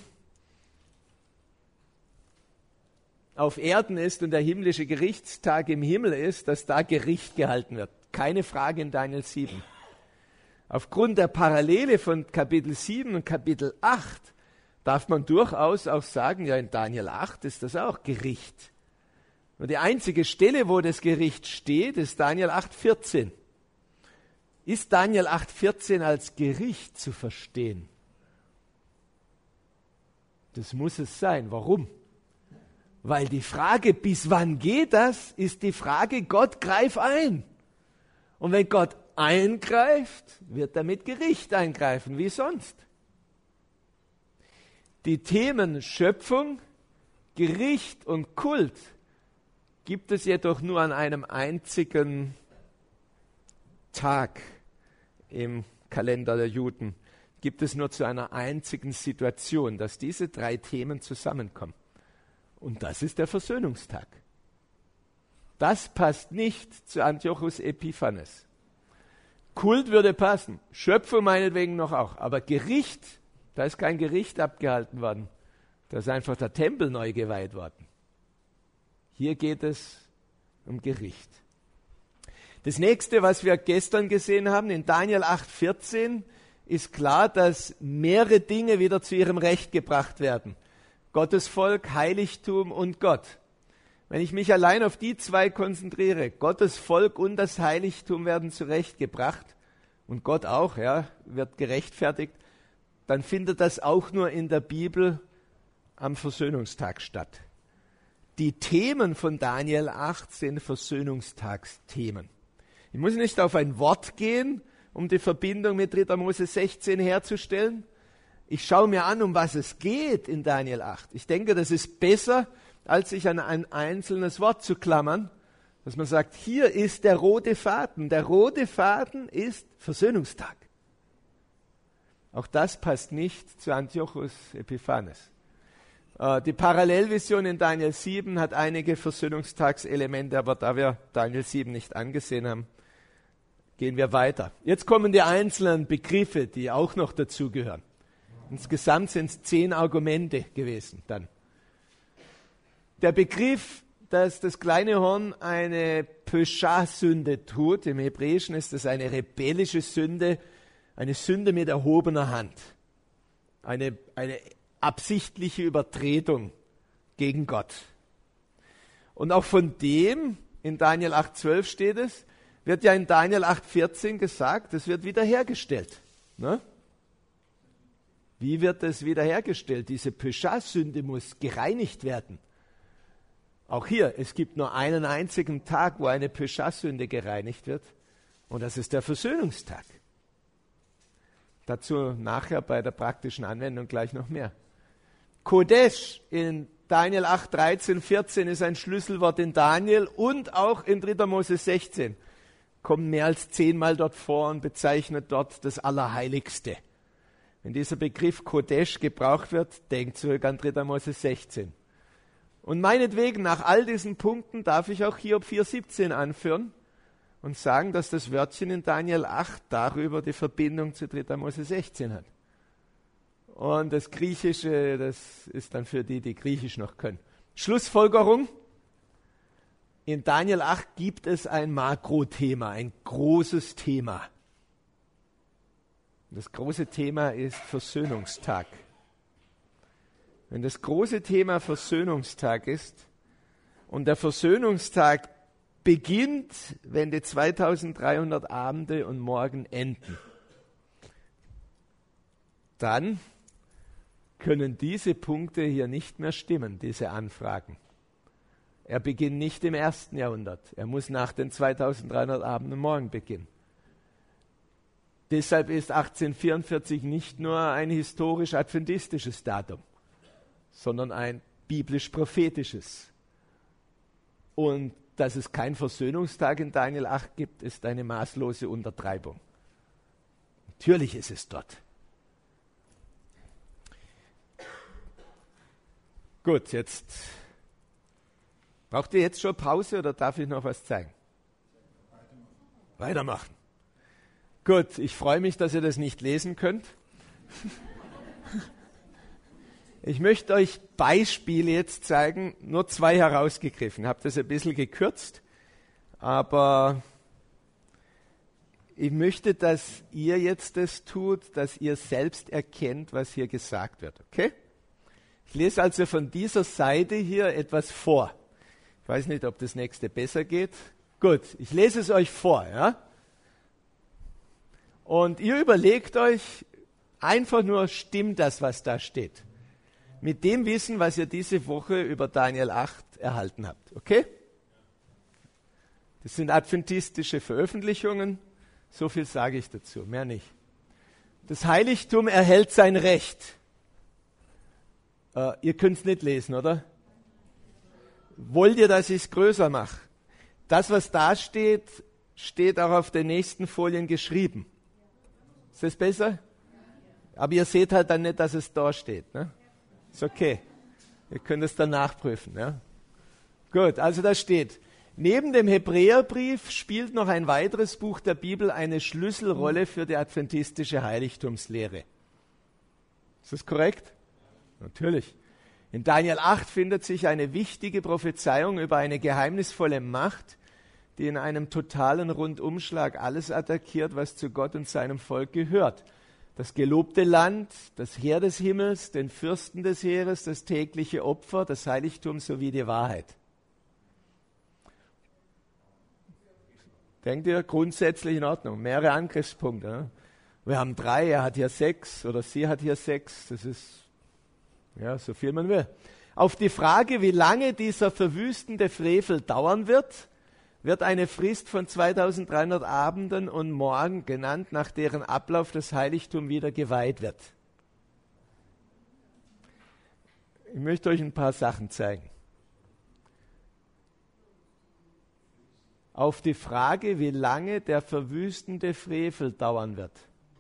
auf Erden ist und der himmlische Gerichtstag im Himmel ist, dass da Gericht gehalten wird. Keine Frage in Daniel sieben. Aufgrund der Parallele von Kapitel sieben und Kapitel acht darf man durchaus auch sagen, ja in Daniel acht ist das auch Gericht. Und die einzige Stelle, wo das Gericht steht, ist Daniel acht vierzehn. Ist Daniel acht vierzehn als Gericht zu verstehen? Das muss es sein. Warum? Weil die Frage, bis wann geht das, ist die Frage, Gott greif ein. Und wenn Gott eingreift, wird er mit Gericht eingreifen, wie sonst. Die Themen Schöpfung, Gericht und Kult gibt es jedoch nur an einem einzigen Tag im Kalender der Juden. Gibt es nur zu einer einzigen Situation, dass diese drei Themen zusammenkommen. Und das ist der Versöhnungstag. Das passt nicht zu Antiochus Epiphanes. Kult würde passen, Schöpfung meinetwegen noch auch, aber Gericht, da ist kein Gericht abgehalten worden. Da ist einfach der Tempel neu geweiht worden. Hier geht es um Gericht. Das nächste, was wir gestern gesehen haben, in Daniel acht vierzehn, ist klar, dass mehrere Dinge wieder zu ihrem Recht gebracht werden. Gottes Volk, Heiligtum und Gott. Wenn ich mich allein auf die zwei konzentriere, Gottes Volk und das Heiligtum werden zurechtgebracht und Gott auch, ja, wird gerechtfertigt, dann findet das auch nur in der Bibel am Versöhnungstag statt. Die Themen von Daniel acht sind Versöhnungstagsthemen. Ich muss nicht auf ein Wort gehen, um die Verbindung mit dritter Mose sechzehn herzustellen, Ich schaue mir an, um was es geht in Daniel acht. Ich denke, das ist besser, als sich an ein einzelnes Wort zu klammern, dass man sagt, hier ist der rote Faden. Der rote Faden ist Versöhnungstag. Auch das passt nicht zu Antiochus Epiphanes. Äh, die Parallelvision in Daniel sieben hat einige Versöhnungstagselemente, aber da wir Daniel sieben nicht angesehen haben, gehen wir weiter. Jetzt kommen die einzelnen Begriffe, die auch noch dazugehören. Insgesamt sind es zehn Argumente gewesen dann. Der Begriff, dass das kleine Horn eine Pesha-Sünde tut, im Hebräischen ist das eine rebellische Sünde, eine Sünde mit erhobener Hand, eine, eine absichtliche Übertretung gegen Gott. Und auch von dem, in Daniel acht zwölf steht es, wird ja in Daniel acht vierzehn gesagt, es wird wiederhergestellt. Ne? Wie wird es wiederhergestellt? Diese Pesha-Sünde muss gereinigt werden. Auch hier, es gibt nur einen einzigen Tag, wo eine Pesha-Sünde gereinigt wird, und das ist der Versöhnungstag. Dazu nachher bei der praktischen Anwendung gleich noch mehr. Kodesh in Daniel acht dreizehn vierzehn ist ein Schlüsselwort in Daniel und auch in dritter Mose sechzehn. Kommt mehr als zehnmal dort vor und bezeichnet dort das Allerheiligste. Wenn dieser Begriff Kodesh gebraucht wird, denkt zurück an dritter Mose sechzehn. Und meinetwegen, nach all diesen Punkten darf ich auch Hiob vier siebzehn anführen und sagen, dass das Wörtchen in Daniel acht darüber die Verbindung zu dritter Mose sechzehn hat. Und das Griechische, das ist dann für die, die Griechisch noch können. Schlussfolgerung: In Daniel acht gibt es ein Makrothema, ein großes Thema. Das große Thema ist Versöhnungstag. Wenn das große Thema Versöhnungstag ist und der Versöhnungstag beginnt, wenn die zweitausenddreihundert Abende und Morgen enden, dann können diese Punkte hier nicht mehr stimmen, diese Anfragen. Er beginnt nicht im ersten Jahrhundert, er muss nach den zweitausenddreihundert Abenden und Morgen beginnen. Deshalb ist achtzehnhundertvierundvierzig nicht nur ein historisch-adventistisches Datum, sondern ein biblisch-prophetisches. Und dass es keinen Versöhnungstag in Daniel acht gibt, ist eine maßlose Untertreibung. Natürlich ist es dort. Gut, jetzt braucht ihr jetzt schon Pause oder darf ich noch was zeigen? Weitermachen. Weitermachen. Gut, ich freue mich, dass ihr das nicht lesen könnt. Ich möchte euch Beispiele jetzt zeigen, nur zwei herausgegriffen. Ich habe das ein bisschen gekürzt, aber ich möchte, dass ihr jetzt das tut, dass ihr selbst erkennt, was hier gesagt wird. Okay? Ich lese also von dieser Seite hier etwas vor. Ich weiß nicht, ob das nächste besser geht. Gut, ich lese es euch vor. Ja? Und ihr überlegt euch einfach nur, stimmt das, was da steht? Mit dem Wissen, was ihr diese Woche über Daniel acht erhalten habt. Okay? Das sind adventistische Veröffentlichungen. So viel sage ich dazu, mehr nicht. Das Heiligtum erhält sein Recht. Äh, ihr könnt es nicht lesen, oder? Wollt ihr, dass ich es größer mache? Das, was da steht, steht auch auf den nächsten Folien geschrieben. Ist das besser? Aber ihr seht halt dann nicht, dass es da steht. Ne? Ist okay. Ihr könnt es dann nachprüfen. Ja? Gut, also da steht, neben dem Hebräerbrief spielt noch ein weiteres Buch der Bibel eine Schlüsselrolle für die adventistische Heiligtumslehre. Ist das korrekt? Natürlich. In Daniel acht findet sich eine wichtige Prophezeiung über eine geheimnisvolle Macht, die in einem totalen Rundumschlag alles attackiert, was zu Gott und seinem Volk gehört. Das gelobte Land, das Heer des Himmels, den Fürsten des Heeres, das tägliche Opfer, das Heiligtum sowie die Wahrheit. Denkt ihr, grundsätzlich in Ordnung, mehrere Angriffspunkte. Ne? Wir haben drei, er hat hier sechs oder sie hat hier sechs, das ist ja so viel man will. Auf die Frage, wie lange dieser verwüstende Frevel dauern wird, wird eine Frist von zweitausenddreihundert Abenden und Morgen genannt, nach deren Ablauf das Heiligtum wieder geweiht wird. Ich möchte euch ein paar Sachen zeigen. Auf die Frage, wie lange der verwüstende Frevel dauern wird.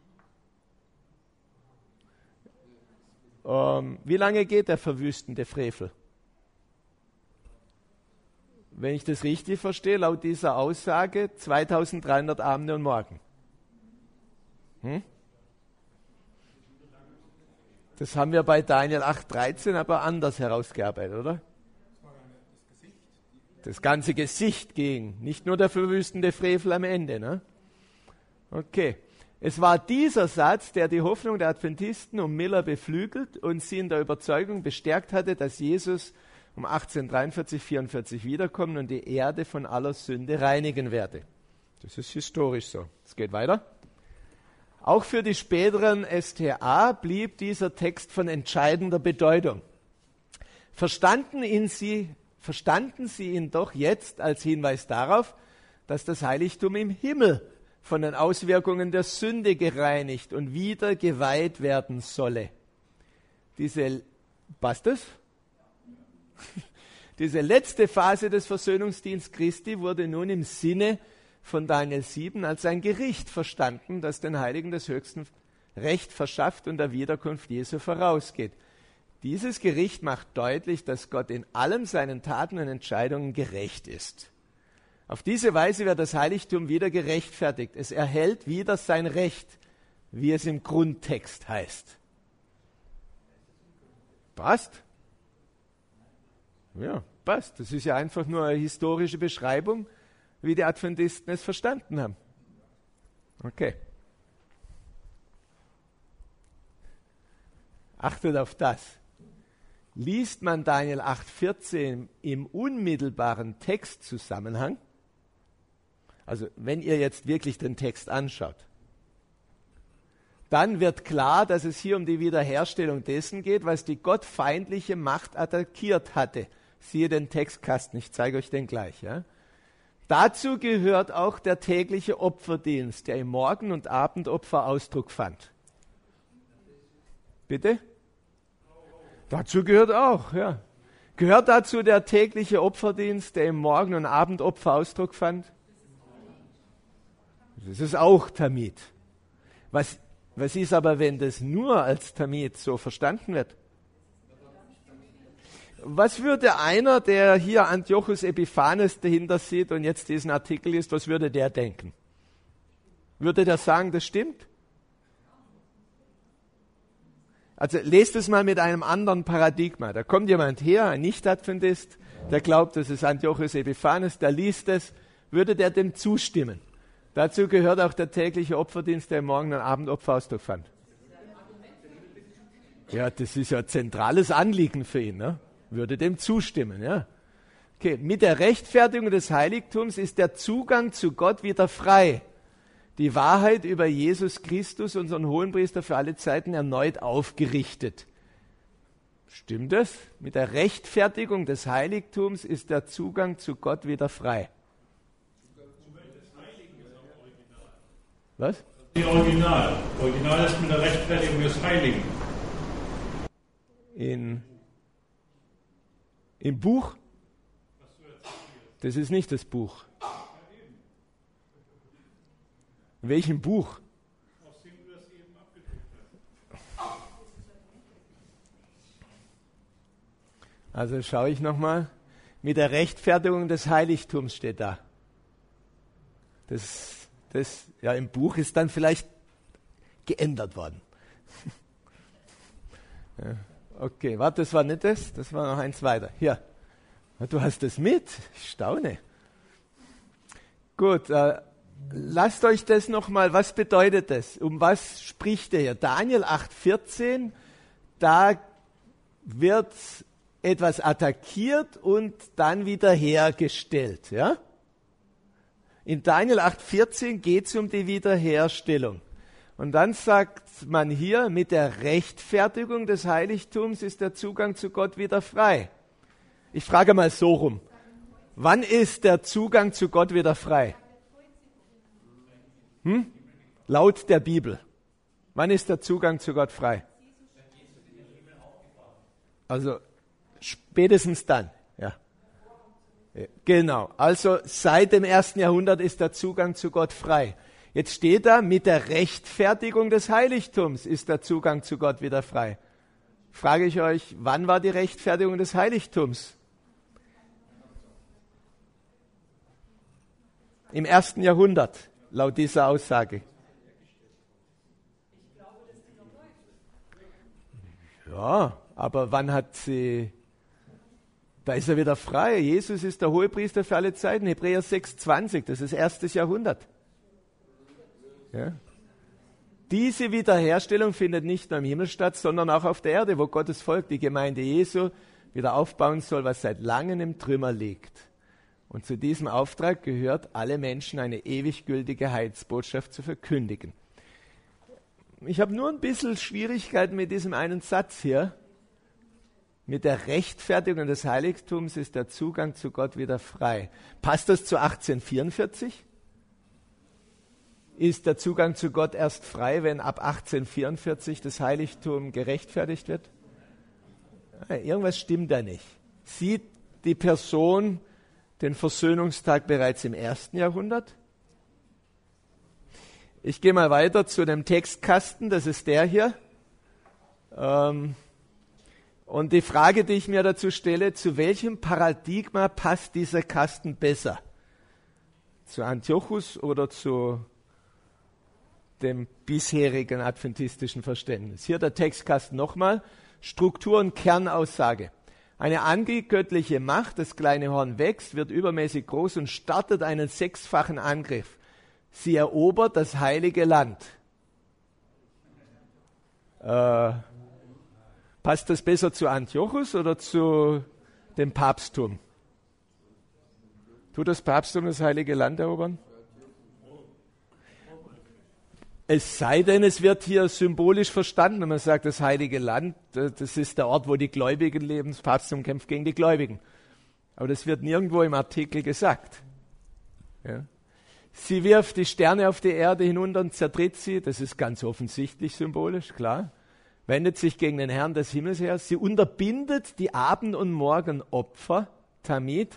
Ähm, wie lange geht der verwüstende Frevel? Wenn ich das richtig verstehe, laut dieser Aussage zweitausenddreihundert Abende und Morgen. Hm? Das haben wir bei Daniel acht dreizehn aber anders herausgearbeitet, oder? Das ganze Gesicht ging, nicht nur der verwüstende Frevel am Ende. Ne? Okay. Es war dieser Satz, der die Hoffnung der Adventisten um Miller beflügelt und sie in der Überzeugung bestärkt hatte, dass Jesus um achtzehnhundertdreiundvierzig vierundvierzig wiederkommen und die Erde von aller Sünde reinigen werde. Das ist historisch so. Es geht weiter. Auch für die späteren S T A blieb dieser Text von entscheidender Bedeutung. Verstanden ihn sie, verstanden sie ihn doch jetzt als Hinweis darauf, dass das Heiligtum im Himmel von den Auswirkungen der Sünde gereinigt und wieder geweiht werden solle. Diese, passt das? Diese letzte Phase des Versöhnungsdienstes Christi wurde nun im Sinne von Daniel sieben als ein Gericht verstanden, das den Heiligen des Höchsten Recht verschafft und der Wiederkunft Jesu vorausgeht. Dieses Gericht macht deutlich, dass Gott in allem seinen Taten und Entscheidungen gerecht ist. Auf diese Weise wird das Heiligtum wieder gerechtfertigt. Es erhält wieder sein Recht, wie es im Grundtext heißt. Passt? Ja, passt. Das ist ja einfach nur eine historische Beschreibung, wie die Adventisten es verstanden haben. Okay. Achtet auf das. Liest man Daniel acht vierzehn im unmittelbaren Textzusammenhang, also wenn ihr jetzt wirklich den Text anschaut, dann wird klar, dass es hier um die Wiederherstellung dessen geht, was die gottfeindliche Macht attackiert hatte. Siehe den Textkasten, ich zeige euch den gleich. Ja. Dazu gehört auch der tägliche Opferdienst, der im Morgen- und Abendopfer Ausdruck fand. Bitte? Dazu gehört auch, ja. Gehört dazu der tägliche Opferdienst, der im Morgen- und Abendopfer Ausdruck fand? Das ist auch Tamid. Was, was ist aber, wenn das nur als Tamid so verstanden wird? Was würde einer, der hier Antiochus Epiphanes dahinter sieht und jetzt diesen Artikel liest, was würde der denken? Würde der sagen, das stimmt? Also lest es mal mit einem anderen Paradigma. Da kommt jemand her, ein Nicht-Adventist, der glaubt, das ist Antiochus Epiphanes, der liest es, würde der dem zustimmen? Dazu gehört auch der tägliche Opferdienst, der im Morgen- und Abendopfer Ausdruck fand. Ja, das ist ja ein zentrales Anliegen für ihn, ne? Würde dem zustimmen, ja. Okay, mit der Rechtfertigung des Heiligtums ist der Zugang zu Gott wieder frei. Die Wahrheit über Jesus Christus, unseren Hohenpriester für alle Zeiten, erneut aufgerichtet. Stimmt das? Mit der Rechtfertigung des Heiligtums ist der Zugang zu Gott wieder frei. Was? Die Original. Original ist mit der Rechtfertigung des Heiligen. In, Im Buch? Das ist nicht das Buch. In welchem Buch? Also schaue ich nochmal. Mit der Rechtfertigung des Heiligtums steht da. Das Das ja im Buch ist dann vielleicht geändert worden. Ja, okay, warte, das war nicht das, das war noch eins weiter. Hier, du hast das mit, ich staune. Gut, äh, lasst euch das nochmal, was bedeutet das? Um was spricht er hier? Daniel acht vierzehn, da wird etwas attackiert und dann wieder hergestellt, ja? In Daniel acht vierzehn geht es um die Wiederherstellung. Und dann sagt man hier, mit der Rechtfertigung des Heiligtums ist der Zugang zu Gott wieder frei. Ich frage mal so rum. Wann ist der Zugang zu Gott wieder frei? Hm? Laut der Bibel. Wann ist der Zugang zu Gott frei? Also Spätestens dann, ja. Genau, also seit dem ersten Jahrhundert ist der Zugang zu Gott frei. Jetzt steht da, mit der Rechtfertigung des Heiligtums ist der Zugang zu Gott wieder frei. Frage ich euch, wann war die Rechtfertigung des Heiligtums? Im ersten Jahrhundert, laut dieser Aussage. Ja, aber wann hat sie, da ist er wieder frei. Jesus ist der Hohepriester für alle Zeiten. Hebräer sechs zwanzig, das ist erstes Jahrhundert. Ja. Diese Wiederherstellung findet nicht nur im Himmel statt, sondern auch auf der Erde, wo Gottes Volk, die Gemeinde Jesu, wieder aufbauen soll, was seit langem im Trümmer liegt. Und zu diesem Auftrag gehört, alle Menschen eine ewig gültige Heilsbotschaft zu verkündigen. Ich habe nur ein bisschen Schwierigkeiten mit diesem einen Satz hier. Mit der Rechtfertigung des Heiligtums ist der Zugang zu Gott wieder frei. Passt das zu achtzehnhundertvierundvierzig? Ist der Zugang zu Gott erst frei, wenn ab achtzehnhundertvierundvierzig das Heiligtum gerechtfertigt wird? Ja, irgendwas stimmt da nicht. Sieht die Person den Versöhnungstag bereits im ersten Jahrhundert? Ich gehe mal weiter zu dem Textkasten, das ist der hier. Ähm, und die Frage, die ich mir dazu stelle, zu welchem Paradigma passt dieser Kasten besser? Zu Antiochus oder zu dem bisherigen adventistischen Verständnis? Hier der Textkasten nochmal. Struktur und Kernaussage. Eine angegöttliche Macht, das kleine Horn wächst, wird übermäßig groß und startet einen sechsfachen Angriff. Sie erobert das heilige Land. Äh, passt das besser zu Antiochus oder zu dem Papsttum? Tut das Papsttum das heilige Land erobern? Es sei denn, es wird hier symbolisch verstanden, wenn man sagt, das heilige Land, das ist der Ort, wo die Gläubigen leben, das Papsttum kämpft gegen die Gläubigen. Aber das wird nirgendwo im Artikel gesagt. Ja. Sie wirft die Sterne auf die Erde hinunter und zertritt sie, das ist ganz offensichtlich symbolisch, klar. Wendet sich gegen den Herrn des Himmels her. Sie unterbindet die Abend- und Morgenopfer, Tamid.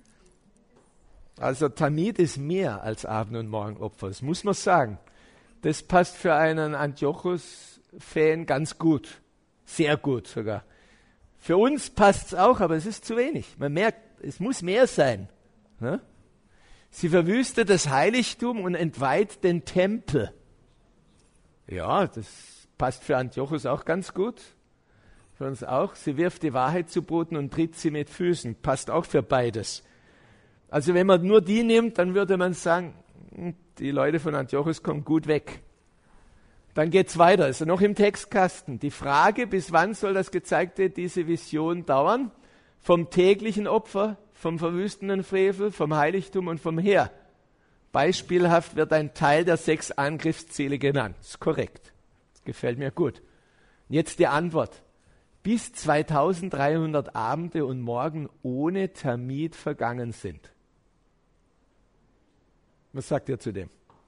Also Tamid ist mehr als Abend- und Morgenopfer, das muss man sagen. Das passt für einen Antiochus-Fan ganz gut. Sehr gut sogar. Für uns passt es auch, aber es ist zu wenig. Man merkt, es muss mehr sein. Ne? Sie verwüstet das Heiligtum und entweiht den Tempel. Ja, das passt für Antiochus auch ganz gut. Für uns auch. Sie wirft die Wahrheit zu Boden und tritt sie mit Füßen. Passt auch für beides. Also wenn man nur die nimmt, dann würde man sagen, die Leute von Antiochus kommen gut weg. Dann geht's weiter, also noch im Textkasten. Die Frage, bis wann soll das Gezeigte, diese Vision dauern? Vom täglichen Opfer, vom verwüstenden Frevel, vom Heiligtum und vom Heer. Beispielhaft wird ein Teil der sechs Angriffsziele genannt. Das ist korrekt. Das gefällt mir gut. Jetzt die Antwort. Bis zweitausenddreihundert Abende und Morgen ohne Termit vergangen sind. Was sagt ihr zu dem?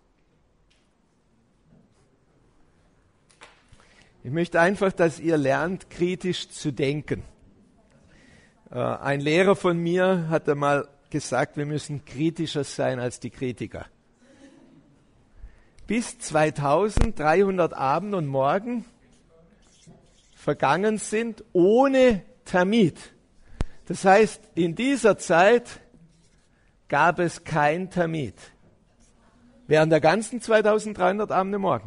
Ich möchte einfach, dass ihr lernt, kritisch zu denken. Äh, ein Lehrer von mir hat einmal gesagt, wir müssen kritischer sein als die Kritiker. Bis zweitausenddreihundert Abend und Morgen vergangen sind ohne Termit. Das heißt, in dieser Zeit gab es kein Termit. Während der ganzen zweitausenddreihundert Abende morgen.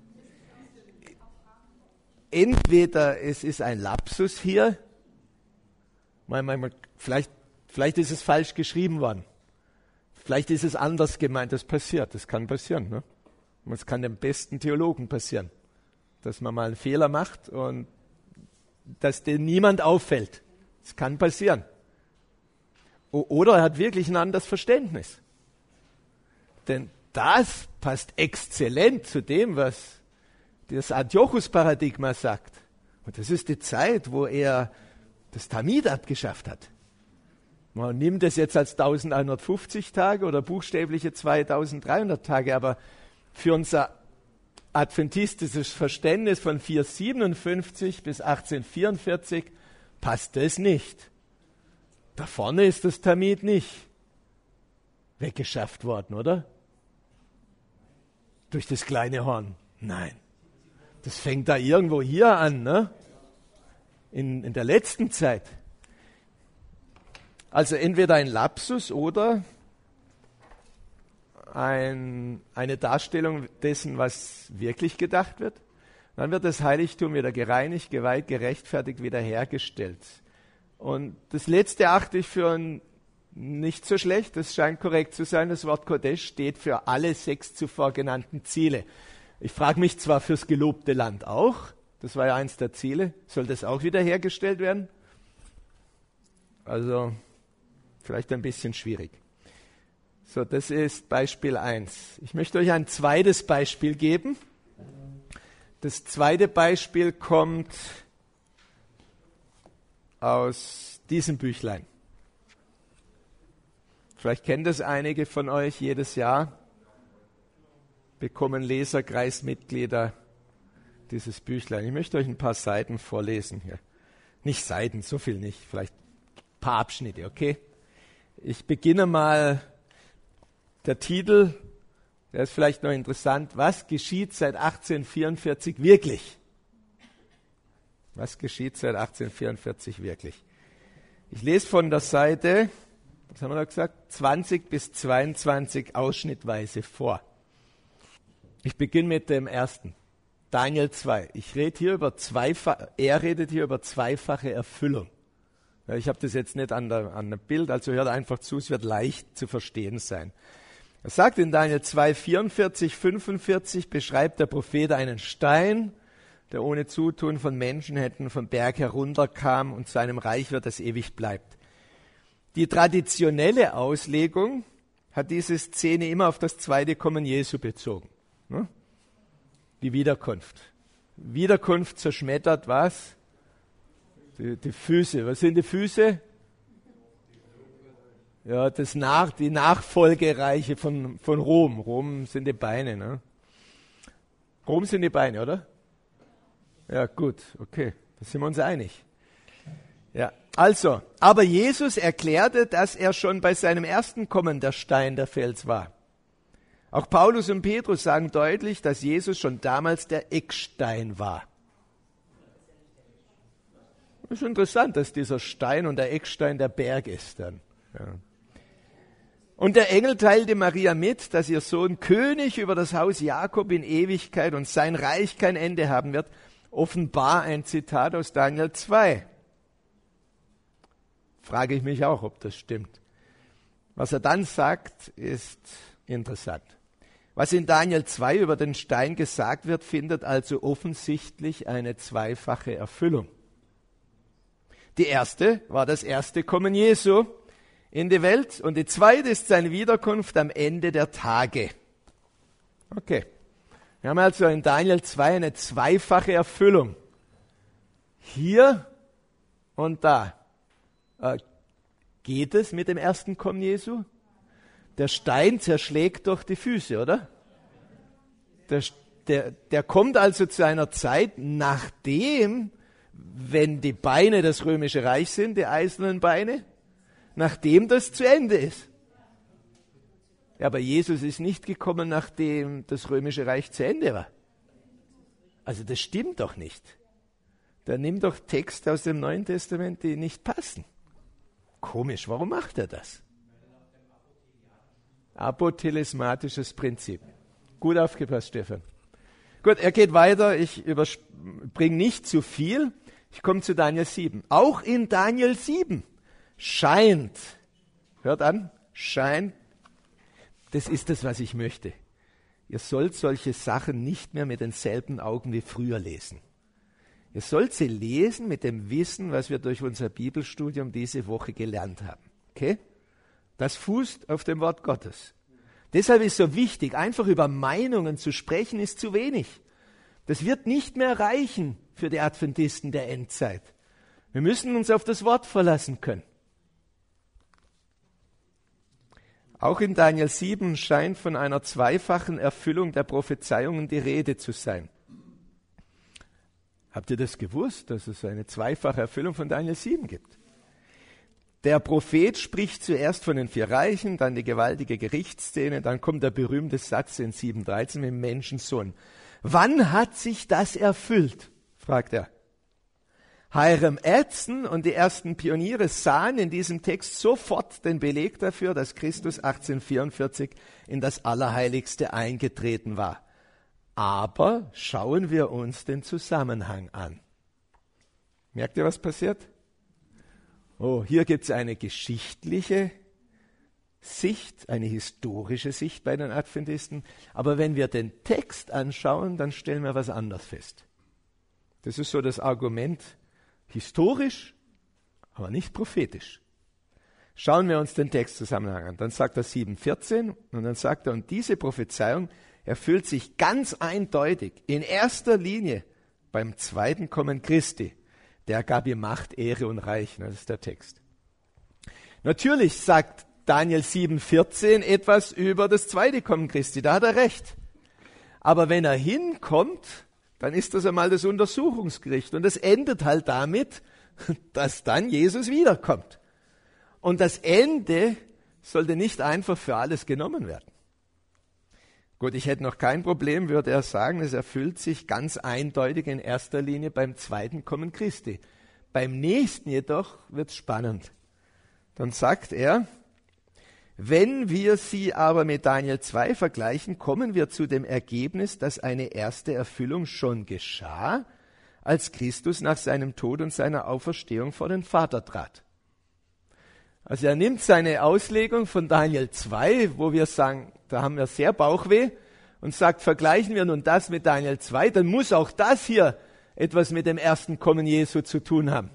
Entweder es ist ein Lapsus hier, manchmal, vielleicht, vielleicht ist es falsch geschrieben worden, vielleicht ist es anders gemeint, das passiert, das kann passieren. Ne? Das kann dem besten Theologen passieren, dass man mal einen Fehler macht und dass dem niemand auffällt. Das kann passieren. O- oder er hat wirklich ein anderes Verständnis. Denn das passt exzellent zu dem, was das Antiochus-Paradigma sagt. Und das ist die Zeit, wo er das Tamid abgeschafft hat. Man nimmt es jetzt als elfhundertfünfzig Tage oder buchstäbliche zweitausenddreihundert Tage, aber für unser adventistisches Verständnis von vierhundertsiebenundfünfzig bis achtzehnhundertvierundvierzig passt das nicht. Da vorne ist das Termit nicht weggeschafft worden, oder? Durch das kleine Horn. Nein. Das fängt da irgendwo hier an, ne? In, in der letzten Zeit. Also entweder ein Lapsus oder ein, eine Darstellung dessen, was wirklich gedacht wird. Dann wird das Heiligtum wieder gereinigt, geweiht, gerechtfertigt, wiederhergestellt. Und das Letzte achte ich für ein nicht so schlecht, das scheint korrekt zu sein. Das Wort Kodesh steht für alle sechs zuvor genannten Ziele. Ich frage mich zwar fürs gelobte Land auch, das war ja eins der Ziele, soll das auch wiederhergestellt werden? Also vielleicht ein bisschen schwierig. So, das ist Beispiel eins. Ich möchte euch ein zweites Beispiel geben. Das zweite Beispiel kommt aus diesem Büchlein. Vielleicht kennen das einige von euch. Jedes Jahr bekommen Leserkreismitglieder dieses Büchlein. Ich möchte euch ein paar Seiten vorlesen hier. Nicht Seiten, so viel nicht. Vielleicht ein paar Abschnitte, okay? Ich beginne mal, der Titel, der ist vielleicht noch interessant. Was geschieht seit achtzehnhundertvierundvierzig wirklich? Was geschieht seit achtzehnhundertvierundvierzig wirklich? Ich lese von der Seite, was haben wir da gesagt, zwanzig bis zweiundzwanzig ausschnittweise vor. Ich beginne mit dem ersten. Daniel zwei. Ich rede hier über zweifache, er redet hier über zweifache Erfüllung. Ja, ich habe das jetzt nicht an der, an dem Bild, also hört einfach zu, es wird leicht zu verstehen sein. Er sagt in Daniel zwei, vierundvierzig, fünfundvierzig, beschreibt der Prophet einen Stein, der ohne Zutun von Menschenhänden vom Berg herunterkam und zu einem Reich wird, das ewig bleibt. Die traditionelle Auslegung hat diese Szene immer auf das zweite Kommen Jesu bezogen. Ne? Die Wiederkunft. Wiederkunft zerschmettert was? Die, die Füße. Was sind die Füße? Ja, das nach, die Nachfolgereiche von, von Rom. Rom sind die Beine. Ne? Rom sind die Beine, oder? Ja, gut, okay, da sind wir uns einig. Ja, also, aber Jesus erklärte, dass er schon bei seinem ersten Kommen der Stein der Fels war. Auch Paulus und Petrus sagen deutlich, dass Jesus schon damals der Eckstein war. Das ist interessant, dass dieser Stein und der Eckstein der Berg ist dann. Ja. Und der Engel teilte Maria mit, dass ihr Sohn König über das Haus Jakob in Ewigkeit und sein Reich kein Ende haben wird. Offenbar ein Zitat aus Daniel zwei. Frage ich mich auch, ob das stimmt. Was er dann sagt, ist interessant. Was in Daniel zwei über den Stein gesagt wird, findet also offensichtlich eine zweifache Erfüllung. Die erste war das erste Kommen Jesu in die Welt und die zweite ist seine Wiederkunft am Ende der Tage. Okay. Wir haben also in Daniel zwei eine zweifache Erfüllung. Hier und da. Äh, geht es mit dem ersten Kommen Jesu? Der Stein zerschlägt doch die Füße, oder? Der, der, der kommt also zu einer Zeit, nachdem, wenn die Beine das römische Reich sind, die eisernen Beine, nachdem das zu Ende ist. Ja, aber Jesus ist nicht gekommen, nachdem das römische Reich zu Ende war. Also das stimmt doch nicht. Der nimmt doch Texte aus dem Neuen Testament, die nicht passen. Komisch, warum macht er das? Apotelesmatisches Prinzip. Gut aufgepasst, Stefan. Gut, er geht weiter. Ich überbringe nicht zu viel. Ich komme zu Daniel sieben. Auch in Daniel sieben scheint, hört an, scheint, das ist das, was ich möchte. Ihr sollt solche Sachen nicht mehr mit denselben Augen wie früher lesen. Ihr sollt sie lesen mit dem Wissen, was wir durch unser Bibelstudium diese Woche gelernt haben. Okay? Das fußt auf dem Wort Gottes. Deshalb ist so wichtig, einfach über Meinungen zu sprechen, ist zu wenig. Das wird nicht mehr reichen für die Adventisten der Endzeit. Wir müssen uns auf das Wort verlassen können. Auch in Daniel sieben scheint von einer zweifachen Erfüllung der Prophezeiungen die Rede zu sein. Habt ihr das gewusst, dass es eine zweifache Erfüllung von Daniel sieben gibt? Der Prophet spricht zuerst von den vier Reichen, dann die gewaltige Gerichtsszene, dann kommt der berühmte Satz in sieben dreizehn mit dem Menschensohn. Wann hat sich das erfüllt? Fragt er. Hiram Edson und die ersten Pioniere sahen in diesem Text sofort den Beleg dafür, dass Christus achtzehnhundertvierundvierzig in das Allerheiligste eingetreten war. Aber schauen wir uns den Zusammenhang an. Merkt ihr, was passiert? Oh, hier gibt es eine geschichtliche Sicht, eine historische Sicht bei den Adventisten. Aber wenn wir den Text anschauen, dann stellen wir was anderes fest. Das ist so das Argument, historisch, aber nicht prophetisch. Schauen wir uns den Textzusammenhang an. Dann sagt er sieben vierzehn und dann sagt er, und diese Prophezeiung erfüllt sich ganz eindeutig in erster Linie beim zweiten Kommen Christi. Der gab ihm Macht, Ehre und Reich. Das ist der Text. Natürlich sagt Daniel sieben vierzehn etwas über das zweite Kommen Christi. Da hat er recht. Aber wenn er hinkommt, dann ist das einmal das Untersuchungsgericht. Und das endet halt damit, dass dann Jesus wiederkommt. Und das Ende sollte nicht einfach für alles genommen werden. Gut, ich hätte noch kein Problem, würde er sagen, es erfüllt sich ganz eindeutig in erster Linie beim zweiten Kommen Christi. Beim nächsten jedoch wird es spannend. Dann sagt er, wenn wir sie aber mit Daniel zwei vergleichen, kommen wir zu dem Ergebnis, dass eine erste Erfüllung schon geschah, als Christus nach seinem Tod und seiner Auferstehung vor den Vater trat. Also er nimmt seine Auslegung von Daniel zwei, wo wir sagen, da haben wir sehr Bauchweh, und sagt, vergleichen wir nun das mit Daniel zwei, dann muss auch das hier etwas mit dem ersten Kommen Jesu zu tun haben.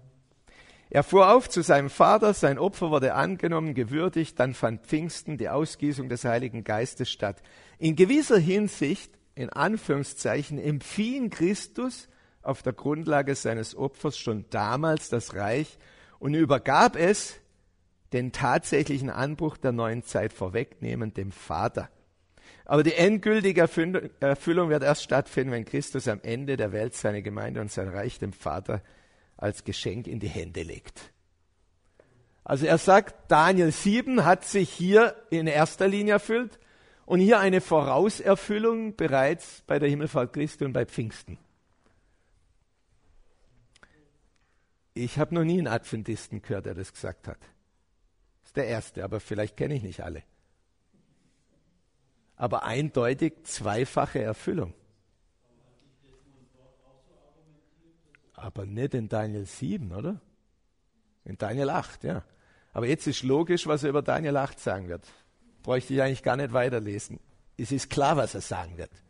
Er fuhr auf zu seinem Vater, sein Opfer wurde angenommen, gewürdigt, dann fand Pfingsten, die Ausgießung des Heiligen Geistes statt. In gewisser Hinsicht, in Anführungszeichen, empfing Christus auf der Grundlage seines Opfers schon damals das Reich und übergab es, den tatsächlichen Anbruch der neuen Zeit vorwegnehmend, dem Vater. Aber die endgültige Erfüllung wird erst stattfinden, wenn Christus am Ende der Welt seine Gemeinde und sein Reich dem Vater als Geschenk in die Hände legt. Also er sagt, Daniel sieben hat sich hier in erster Linie erfüllt und hier eine Vorauserfüllung bereits bei der Himmelfahrt Christi und bei Pfingsten. Ich habe noch nie einen Adventisten gehört, der das gesagt hat. Das ist der erste, aber vielleicht kenne ich nicht alle. Aber eindeutig zweifache Erfüllung. Aber nicht in Daniel sieben, oder? In Daniel acht, ja. Aber jetzt ist logisch, was er über Daniel acht sagen wird. Bräuchte ich eigentlich gar nicht weiterlesen. Es ist klar, was er sagen wird.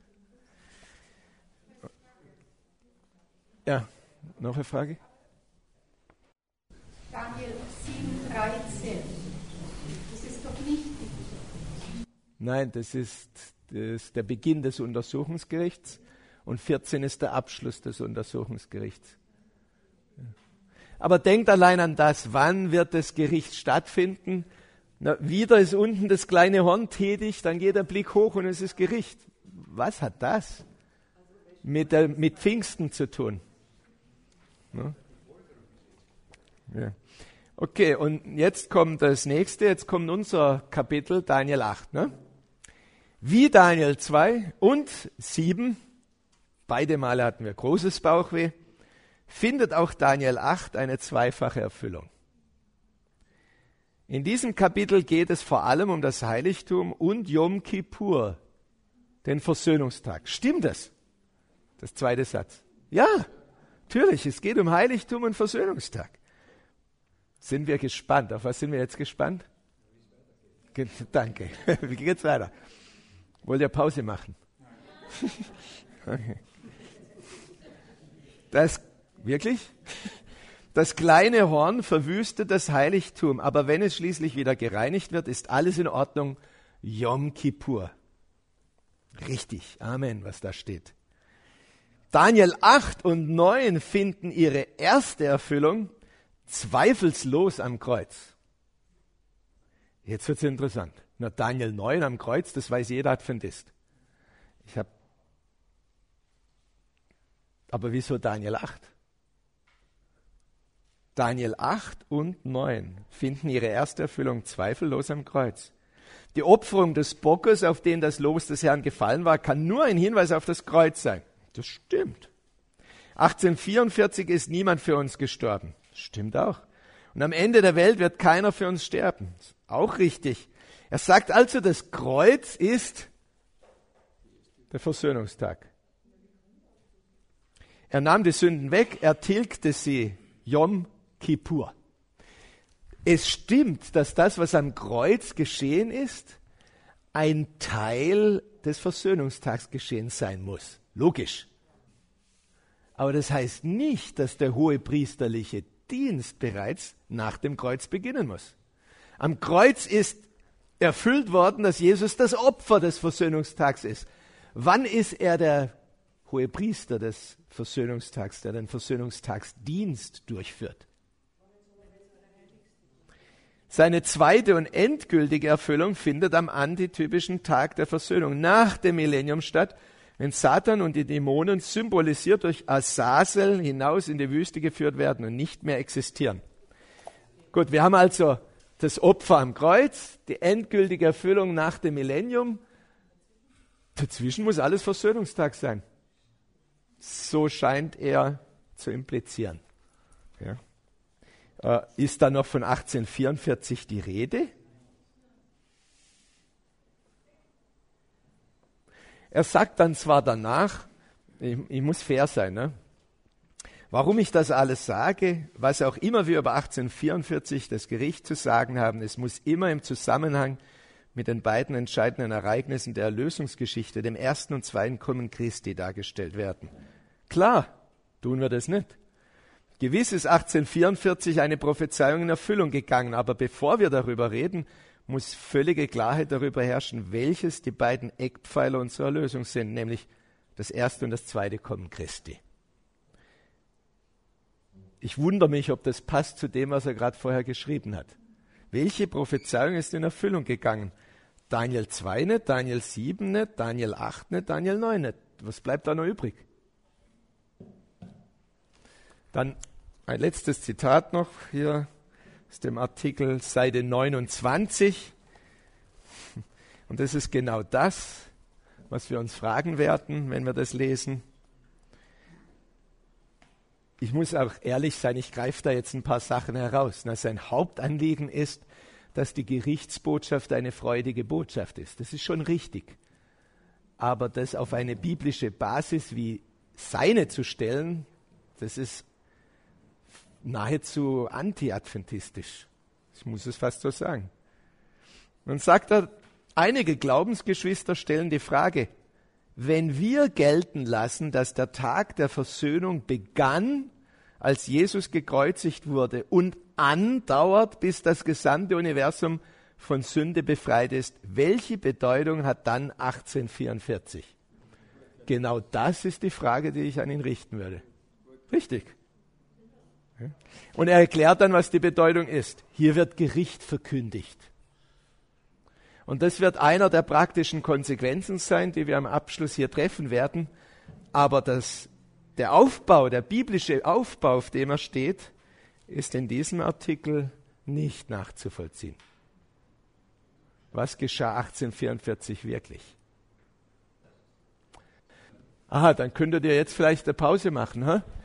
Ja, noch eine Frage? Daniel sieben dreizehn. Das ist doch nicht. Nein, das ist, das ist der Beginn des Untersuchungsgerichts und vierzehn ist der Abschluss des Untersuchungsgerichts. Aber denkt allein an das, wann wird das Gericht stattfinden? Na, wieder ist unten das kleine Horn tätig, dann geht der Blick hoch und es ist Gericht. Was hat das mit, der, mit Pfingsten zu tun? Ne? Ja. Okay, und jetzt kommt das nächste, jetzt kommt unser Kapitel, Daniel acht. Ne? Wie Daniel zwei und sieben, beide Male hatten wir großes Bauchweh, findet auch Daniel acht eine zweifache Erfüllung. In diesem Kapitel geht es vor allem um das Heiligtum und Yom Kippur, den Versöhnungstag. Stimmt das? Das zweite Satz. Ja, natürlich, es geht um Heiligtum und Versöhnungstag. Sind wir gespannt? Auf was sind wir jetzt gespannt? Ge- Danke. Wie geht's weiter? Wollt ihr Pause machen? Okay. Das, wirklich? Das kleine Horn verwüstet das Heiligtum, aber wenn es schließlich wieder gereinigt wird, ist alles in Ordnung. Yom Kippur. Richtig, Amen, was da steht. Daniel acht und neun finden ihre erste Erfüllung zweifellos am Kreuz. Jetzt wird es interessant. Na, Daniel neun am Kreuz, das weiß jeder Adventist. Ich habe Aber wieso Daniel acht? Daniel acht und neun finden ihre erste Erfüllung zweifellos am Kreuz. Die Opferung des Bockes, auf den das Los des Herrn gefallen war, kann nur ein Hinweis auf das Kreuz sein. Das stimmt. achtzehnhundertvierundvierzig ist niemand für uns gestorben. Das stimmt auch. Und am Ende der Welt wird keiner für uns sterben. Das ist auch richtig. Er sagt also, das Kreuz ist der Versöhnungstag. Er nahm die Sünden weg, er tilgte sie. Yom Kippur. Es stimmt, dass das, was am Kreuz geschehen ist, ein Teil des Versöhnungstags geschehen sein muss. Logisch. Aber das heißt nicht, dass der hohepriesterliche Dienst bereits nach dem Kreuz beginnen muss. Am Kreuz ist erfüllt worden, dass Jesus das Opfer des Versöhnungstags ist. Wann ist er der Hohepriester des Versöhnungstags, der den Versöhnungstagsdienst durchführt? Seine zweite und endgültige Erfüllung findet am antitypischen Tag der Versöhnung nach dem Millennium statt, wenn Satan und die Dämonen symbolisiert durch Azazel hinaus in die Wüste geführt werden und nicht mehr existieren. Gut, wir haben also das Opfer am Kreuz, die endgültige Erfüllung nach dem Millennium. Dazwischen muss alles Versöhnungstag sein. So scheint er zu implizieren. Ja. Äh, ist da noch von achtzehnhundertvierundvierzig die Rede? Er sagt dann zwar danach, ich, ich muss fair sein, ne? Warum ich das alles sage, was auch immer wir über achtzehnhundertvierundvierzig das Gericht zu sagen haben, es muss immer im Zusammenhang mit den beiden entscheidenden Ereignissen der Erlösungsgeschichte, dem ersten und zweiten Kommen Christi, dargestellt werden. Klar, tun wir das nicht. Gewiss ist achtzehnhundertvierundvierzig eine Prophezeiung in Erfüllung gegangen, aber bevor wir darüber reden, muss völlige Klarheit darüber herrschen, welches die beiden Eckpfeiler unserer Erlösung sind, nämlich das erste und das zweite Kommen Christi. Ich wundere mich, ob das passt zu dem, was er gerade vorher geschrieben hat. Welche Prophezeiung ist in Erfüllung gegangen? Daniel zwei nicht, Daniel sieben nicht, Daniel acht nicht, Daniel neun nicht. Was bleibt da noch übrig? Dann ein letztes Zitat noch hier aus dem Artikel Seite neunundzwanzig. Und das ist genau das, was wir uns fragen werden, wenn wir das lesen. Ich muss auch ehrlich sein, ich greife da jetzt ein paar Sachen heraus. Na, sein Hauptanliegen ist, dass die Gerichtsbotschaft eine freudige Botschaft ist. Das ist schon richtig. Aber das auf eine biblische Basis wie seine zu stellen, das ist nahezu anti-adventistisch. Ich muss es fast so sagen. Dann sagt er, einige Glaubensgeschwister stellen die Frage, wenn wir gelten lassen, dass der Tag der Versöhnung begann, als Jesus gekreuzigt wurde und andauert, bis das gesamte Universum von Sünde befreit ist, welche Bedeutung hat dann achtzehnhundertvierundvierzig? Genau das ist die Frage, die ich an ihn richten würde. Richtig. Und er erklärt dann, was die Bedeutung ist. Hier wird Gericht verkündigt. Und das wird einer der praktischen Konsequenzen sein, die wir am Abschluss hier treffen werden. Aber das, der Aufbau, der biblische Aufbau, auf dem er steht, ist in diesem Artikel nicht nachzuvollziehen. Was geschah achtzehnhundertvierundvierzig wirklich? Aha, dann könntet ihr jetzt vielleicht eine Pause machen, ha?